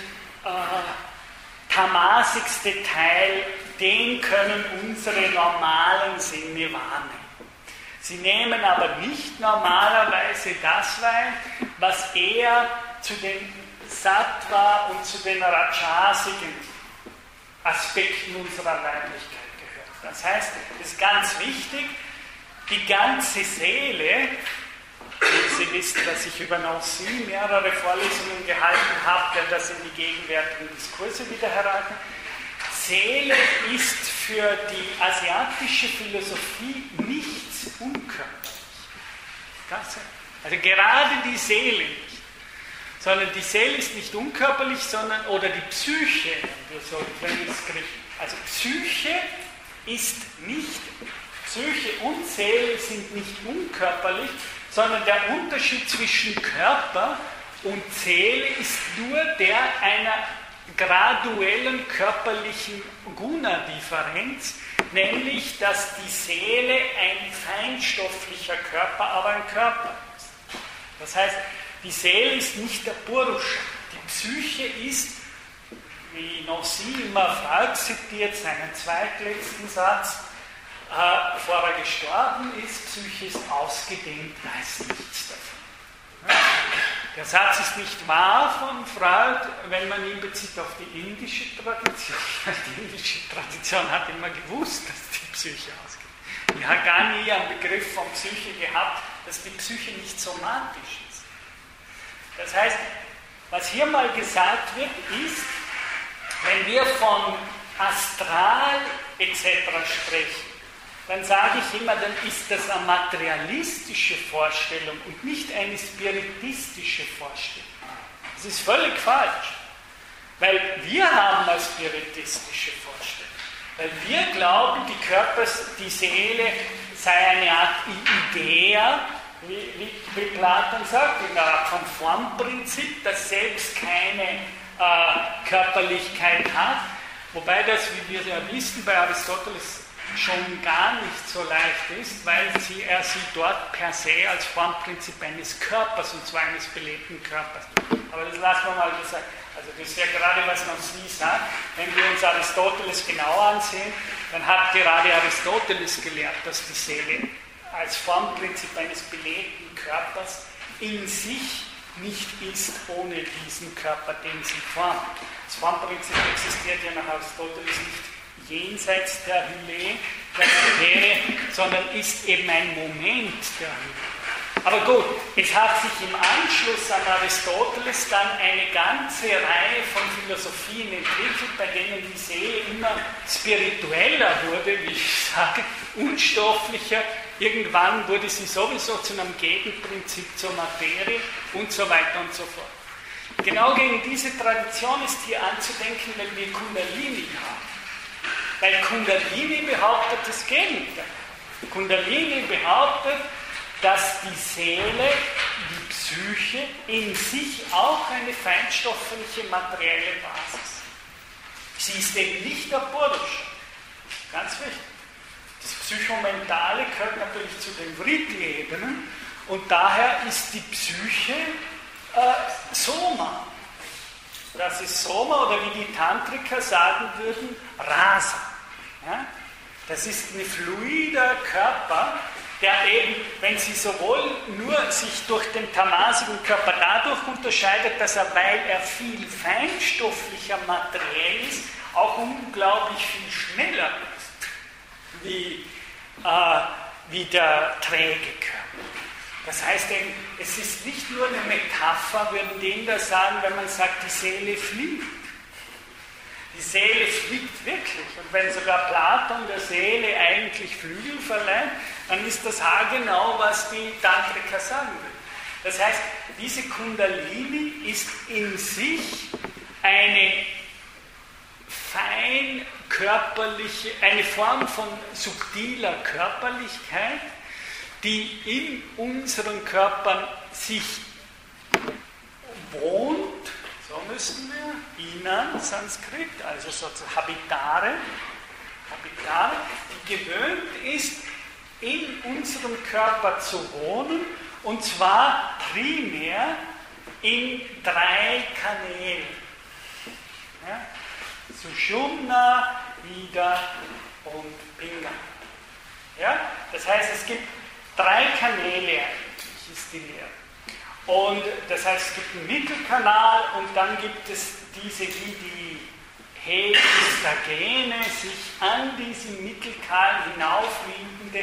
tamasigste Teil, den können unsere normalen Sinne wahrnehmen. Sie nehmen aber nicht normalerweise das wahr, was eher zu den Sattva und zu den rajasigen Aspekten unserer Leiblichkeit gehört. Das heißt, es ist ganz wichtig, die ganze Seele, Sie wissen, dass ich über Nancy mehrere Vorlesungen gehalten habe, der das in die gegenwärtigen Diskurse wieder herankommt. Seele ist für die asiatische Philosophie nichts unkörperlich. Also gerade die Seele nicht. Sondern die Seele ist nicht unkörperlich, sondern, oder die Psyche, wenn wir es kriegen. Also Psyche ist nicht, Psyche und Seele sind nicht unkörperlich, sondern der Unterschied zwischen Körper und Seele ist nur der einer graduellen körperlichen Guna-Differenz, nämlich, dass die Seele ein feinstofflicher Körper, aber ein Körper ist. Das heißt, die Seele ist nicht der Purusha. Die Psyche ist, wie Nancy immer Freud zitiert, seinen zweitletzten Satz, bevor er gestorben ist, Psyche ist ausgedehnt, weiß nichts davon. Der Satz ist nicht wahr von Freud, wenn man ihn bezieht auf die indische Tradition. Die indische Tradition hat immer gewusst, dass die Psyche ausgeht. Die hat gar nie einen Begriff von Psyche gehabt, dass die Psyche nicht somatisch ist. Das heißt, was hier mal gesagt wird, ist, wenn wir von Astral etc. sprechen, dann sage ich immer, dann ist das eine materialistische Vorstellung und nicht eine spiritistische Vorstellung. Das ist völlig falsch, weil wir haben eine spiritistische Vorstellung. Weil wir glauben, die Seele sei eine Art Idea, wie Platon sagt, in einer Art von Formprinzip, das selbst keine Körperlichkeit hat, wobei das, wie wir ja wissen, bei Aristoteles schon gar nicht so leicht ist, weil er sie dort per se als Formprinzip eines Körpers, und zwar eines belebten Körpers, Aber das lassen wir mal gesagt. Also das ist ja gerade, was man Sie sagt. Wenn wir uns Aristoteles genau ansehen, dann hat gerade Aristoteles gelehrt, dass die Seele als Formprinzip eines belebten Körpers in sich nicht ist ohne diesen Körper, den sie formt. Das Formprinzip existiert ja nach Aristoteles nicht jenseits der Hülle, der Materie, sondern ist eben ein Moment der Hülle. Aber gut, es hat sich im Anschluss an Aristoteles dann eine ganze Reihe von Philosophien entwickelt, bei denen die Seele immer spiritueller wurde, wie ich sage, unstofflicher. Irgendwann wurde sie sowieso zu einem Gegenprinzip zur Materie und so weiter und so fort. Genau gegen diese Tradition ist hier anzudenken, wenn wir Kundalini haben. Weil Kundalini behauptet das Gegenteil. Kundalini behauptet, dass die Seele, die Psyche, in sich auch eine feinstoffliche materielle Basis. Sie ist eben nicht der Purush. Ganz wichtig. Das Psychomentale gehört natürlich zu den Vritti-Ebenen und daher ist die Psyche Soma. Das ist Soma oder wie die Tantriker sagen würden, Rasa. Ja? Das ist ein fluider Körper, der eben, wenn sie sowohl nur sich durch den tamasigen Körper dadurch unterscheidet, dass er, weil er viel feinstofflicher materiell ist, auch unglaublich viel schneller ist, wie der träge Körper. Das heißt eben, es ist nicht nur eine Metapher, würden die Inder sagen, wenn man sagt, die Seele fliegt. Die Seele fliegt wirklich. Und wenn sogar Platon der Seele eigentlich Flügel verleiht, dann ist das haargenau, was die Tantriker sagen würden. Das heißt, diese Kundalini ist in sich eine fein körperliche, eine Form von subtiler Körperlichkeit, die in unseren Körpern sich wohnt, so müssen wir, Inan, Sanskrit, also sozusagen Habitare, die gewöhnt ist, in unserem Körper zu wohnen, und zwar primär in 3 Kanälen. Ja? Sushumna, Ida und Pingala. Ja? Das heißt, es gibt 3 Kanäle eigentlich, ist die Lehre. Und das heißt, es gibt einen Mittelkanal und dann gibt es diese, wie die Histagene, sich an diesem Mittelkanal hinaufliegende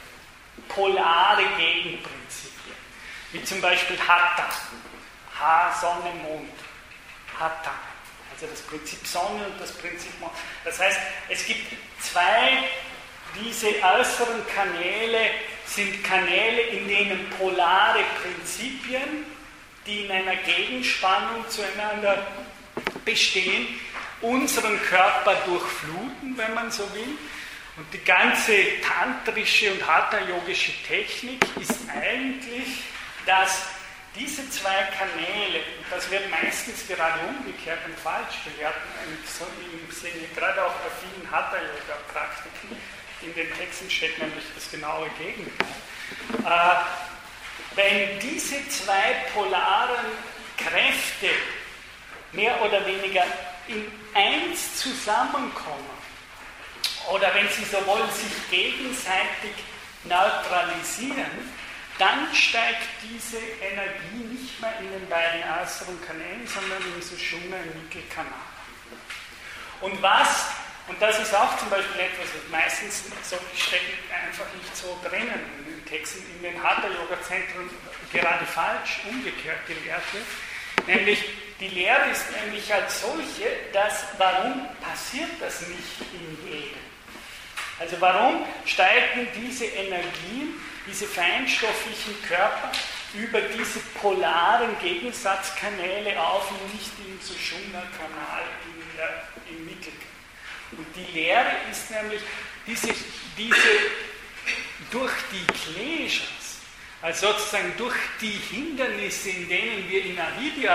polare Gegenprinzipien. Wie zum Beispiel Hatha, Sonne, Mond, Hatha. Also das Prinzip Sonne und das Prinzip Mond. Das heißt, es gibt 2, diese äußeren Kanäle sind Kanäle, in denen polare Prinzipien, die in einer Gegenspannung zueinander bestehen, unseren Körper durchfluten, wenn man so will. Und die ganze tantrische und hatha-yogische Technik ist eigentlich, dass diese 2 Kanäle, und das wird meistens gerade umgekehrt und falsch bewertet, im Sinne, gerade auch bei vielen Hatha-Yoga-Praktiken, in den Texten steht nämlich das genaue Gegenteil. Wenn diese 2 polaren Kräfte mehr oder weniger in eins zusammenkommen, oder wenn sie so wollen, sich gegenseitig neutralisieren, dann steigt diese Energie nicht mehr in den beiden äußeren Kanälen, sondern in Sushumna im Mittelkanal. Und das ist auch zum Beispiel etwas, was meistens so steckt einfach nicht so drinnen in den Texten, in den Hatha-Yoga-Zentren gerade falsch umgekehrt gelehrt wird. Nämlich, die Lehre ist nämlich als solche, dass, warum passiert das nicht in jedem? Also warum steigen diese Energien, diese feinstofflichen Körper über diese polaren Gegensatzkanäle auf und nicht im Sushumna-Kanal im Mittelkanal? Und die Lehre ist nämlich diese durch die Kleshas, also sozusagen durch die Hindernisse, in denen wir im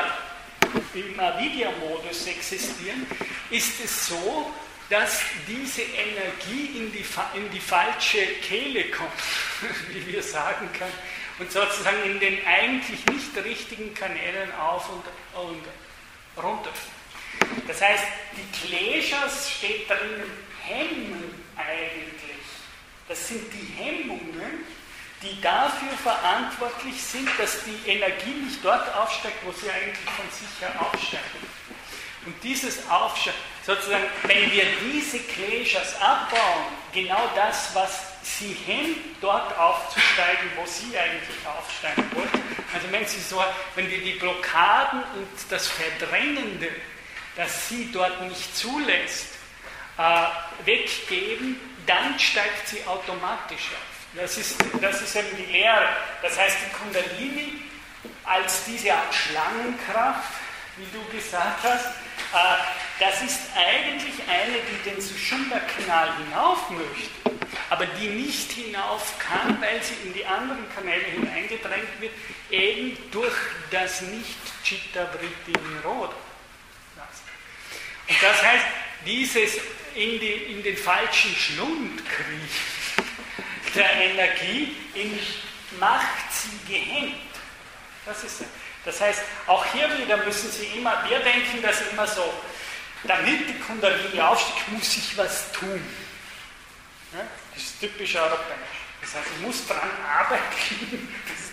Avidya-Modus existieren, ist es so, dass diese Energie in die falsche Kehle kommt. wie wir sagen können, und sozusagen in den eigentlich nicht richtigen Kanälen auf und runter. Das heißt, die Kleshas steht drinnen, hemmen eigentlich. Das sind die Hemmungen, die dafür verantwortlich sind, dass die Energie nicht dort aufsteigt, wo sie eigentlich von sich her aufsteigt. Und dieses Aufsteigen, sozusagen, wenn wir diese Kleshas abbauen, genau das, was sie hemmt, dort aufzusteigen, wo sie eigentlich aufsteigen wollten. Also wenn wir die Blockaden und das Verdrängende, das sie dort nicht zulässt, weggeben, dann steigt sie automatisch auf. Das ist eben die Lehre. Das heißt, die Kundalini als diese Art Schlangenkraft, wie du gesagt hast, das ist eigentlich eine, die den Sushumna-Kanal hinauf möchte, aber die nicht hinauf kann, weil sie in die anderen Kanäle hineingedrängt wird, eben durch das Nicht-Chitta-Vritti-Nirodha. Und das heißt, dieses in den falschen Schlund kriechen der Energie macht sie gehemmt. Das heißt, auch hier wieder müssen Sie immer, wir denken das immer so, damit die Kundalini aufsteigt, muss ich was tun. Ja, das ist typisch europäisch. Das heißt, ich muss daran arbeiten,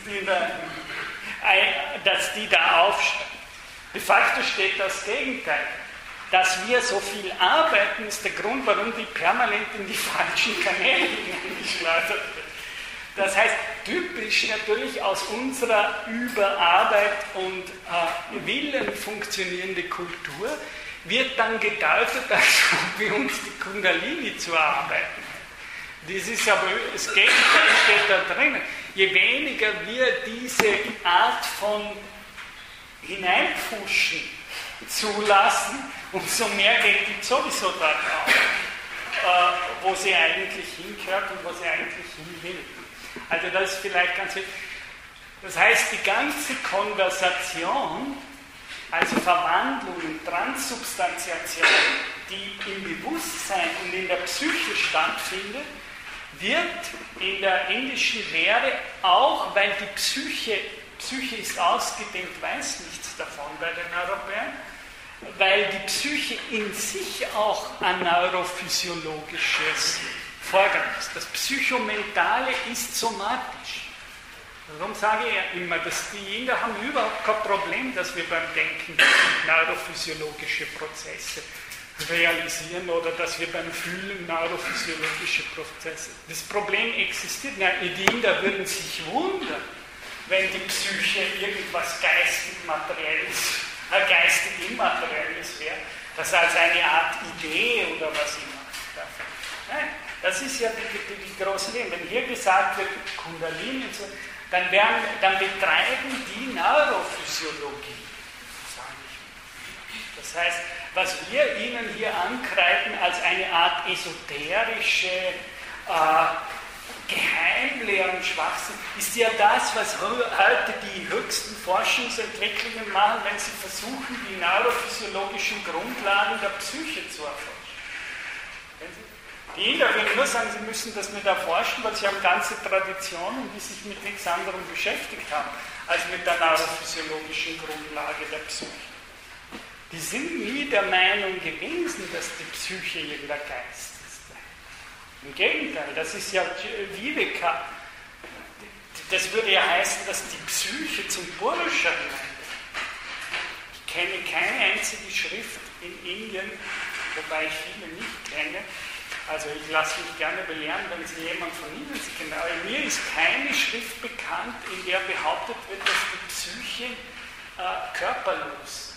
dass die da aufsteigt. De facto steht das Gegenteil. Dass wir so viel arbeiten, ist der Grund, warum die permanent in die falschen Kanäle hineingeschleudert wird. Das heißt, typisch natürlich aus unserer Überarbeit und Willen funktionierende Kultur wird dann gedeutet, als ob wir uns die Kundalini zu arbeiten. Das ist aber das Gegenteil steht da drin. Je weniger wir diese Art von Hineinpfuschen zulassen, umso mehr geht die sowieso dort auf, wo sie eigentlich hingehört und wo sie eigentlich hin will. Also das ist vielleicht ganz wichtig. Das heißt, die ganze Konversation, also Verwandlung, Transsubstantiation, die im Bewusstsein und in der Psyche stattfindet, wird in der indischen Lehre auch, weil die Psyche ist ausgedehnt, weiß nichts davon bei den Europäern, weil die Psyche in sich auch ein neurophysiologisches Vorgang ist. Das Psychomentale ist somatisch. Darum sage ich ja immer, dass die Inder haben überhaupt kein Problem, dass wir beim Denken neurophysiologische Prozesse realisieren oder dass wir beim Fühlen neurophysiologische Prozesse. Das Problem existiert. Die Inder würden sich wundern, wenn die Psyche irgendwas geistig-materielles, geistig-immaterielles wäre, das als eine Art Idee oder was immer. Nein, das ist ja die große Idee. Wenn hier gesagt wird, Kundalini und so, dann betreiben die Neurophysiologie, sage ich. Das heißt, was wir ihnen hier ankreiden als eine Art esoterische Geheimlehren Schwachsinn, ist ja das, was heute die höchsten Forschungsentwicklungen machen, wenn sie versuchen, die neurophysiologischen Grundlagen der Psyche zu erforschen. Die Inder würden nur sagen, sie müssen das nicht erforschen, weil sie haben ganze Traditionen, die sich mit nichts anderem beschäftigt haben, als mit der neurophysiologischen Grundlage der Psyche. Die sind nie der Meinung gewesen, dass die Psyche irgendein Geist ist. Im Gegenteil, das ist ja Viveka. Das würde ja heißen, dass die Psyche zum Purusha hineingeht. Ich kenne keine einzige Schrift in Indien, wobei ich viele nicht kenne. Also ich lasse mich gerne belehren, wenn Sie jemand von Ihnen sich kennen. Aber mir ist keine Schrift bekannt, in der behauptet wird, dass die Psyche körperlos ist.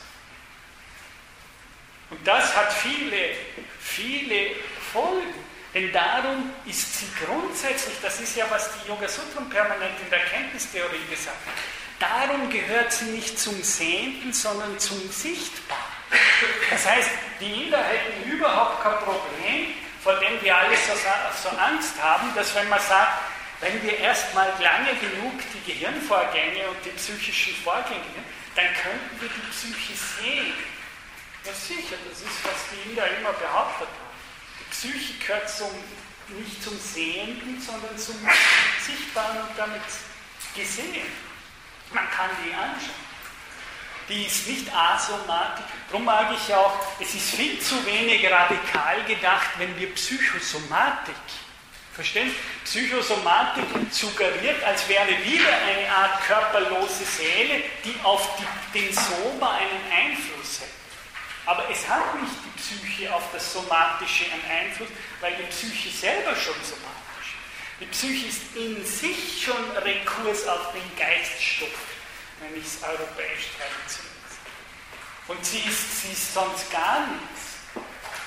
Und das hat viele Folgen. Denn darum ist sie grundsätzlich, das ist ja, was die Yoga-Sutren permanent in der Erkenntnistheorie gesagt haben, darum gehört sie nicht zum Sehenden, sondern zum Sichtbaren. Das heißt, die Inder hätten überhaupt kein Problem, vor dem wir alle so Angst haben, dass wenn man sagt, wenn wir erstmal lange genug die Gehirnvorgänge und die psychischen Vorgänge, dann könnten wir die Psyche sehen. Ja sicher, das ist, was die Inder immer behauptet haben. Die Psyche gehört nicht zum Sehenden, sondern zum sichtbar und damit gesehen. Man kann die anschauen. Die ist nicht asomatisch. Darum mag ich auch, es ist viel zu wenig radikal gedacht, wenn wir Psychosomatik verstehen. Psychosomatik suggeriert, als wäre wieder eine Art körperlose Seele, die auf den Soma einen Einfluss hätte. Aber es hat nicht die Psyche auf das Somatische einen Einfluss, weil die Psyche selber schon somatisch ist. Die Psyche ist in sich schon Rekurs auf den Geiststoff, wenn ich es europäisch traditionell sage. Und sie ist sonst gar nichts.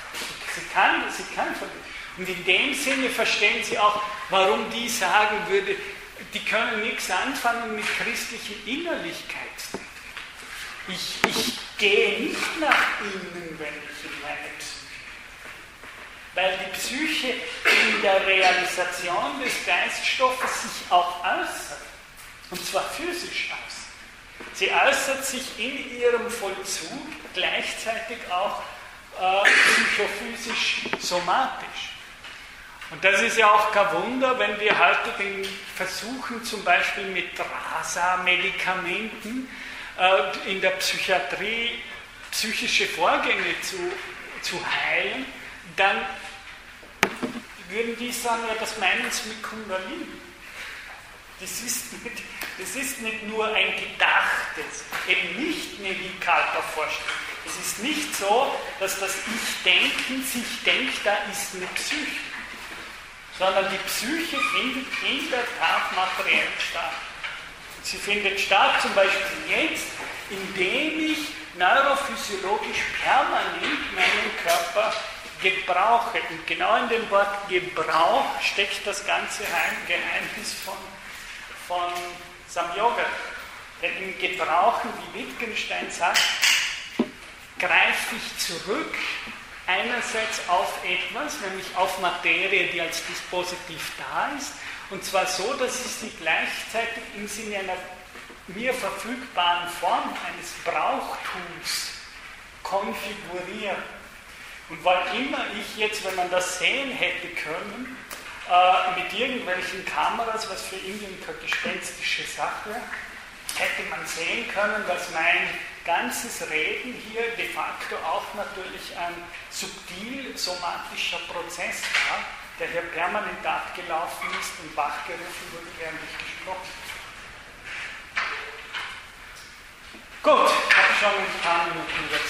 Sie kann von dem. Und in dem Sinne verstehen Sie auch, warum die sagen würde, die können nichts anfangen mit christlichen Innerlichkeitsdenken. Ich gehe nicht nach innen, wenn ich in meine Psyche gehe. Weil die Psyche in der Realisation des Geiststoffes sich auch äußert. Und zwar physisch äußert. Sie äußert sich in ihrem Vollzug gleichzeitig auch psychophysisch somatisch. Und das ist ja auch kein Wunder, wenn wir heute versuchen, zum Beispiel mit Rasa-Medikamenten in der Psychiatrie psychische Vorgänge zu heilen, dann würden die sagen, ja, das meinen sie mit Kundalini. Das ist nicht nur ein gedachtes, eben nicht eine Vikalpa-Vorstellung. Es ist nicht so, dass das Ich-Denken sich denkt, da ist eine Psyche. Sondern die Psyche findet in der Tat materiell statt. Sie findet statt zum Beispiel jetzt, indem ich neurophysiologisch permanent meinen Körper gebrauche. Und genau in dem Wort Gebrauch steckt das ganze Geheimnis von Samyoga. Denn im Gebrauchen, wie Wittgenstein sagt, greife ich zurück einerseits auf etwas, nämlich auf Materie, die als Dispositiv da ist, und zwar so, dass ich sie gleichzeitig im Sinne einer mir verfügbaren Form eines Brauchtums konfiguriere. Und wann immer ich jetzt, wenn man das sehen hätte können, mit irgendwelchen Kameras, was für Indien keine gespenstische Sache, hätte man sehen können, dass mein ganzes Reden hier de facto auch natürlich ein subtil somatischer Prozess war, der hier permanent abgelaufen ist und wachgerufen wurde, während ich gesprochen habe. Gut, ich habe schon ein paar Minuten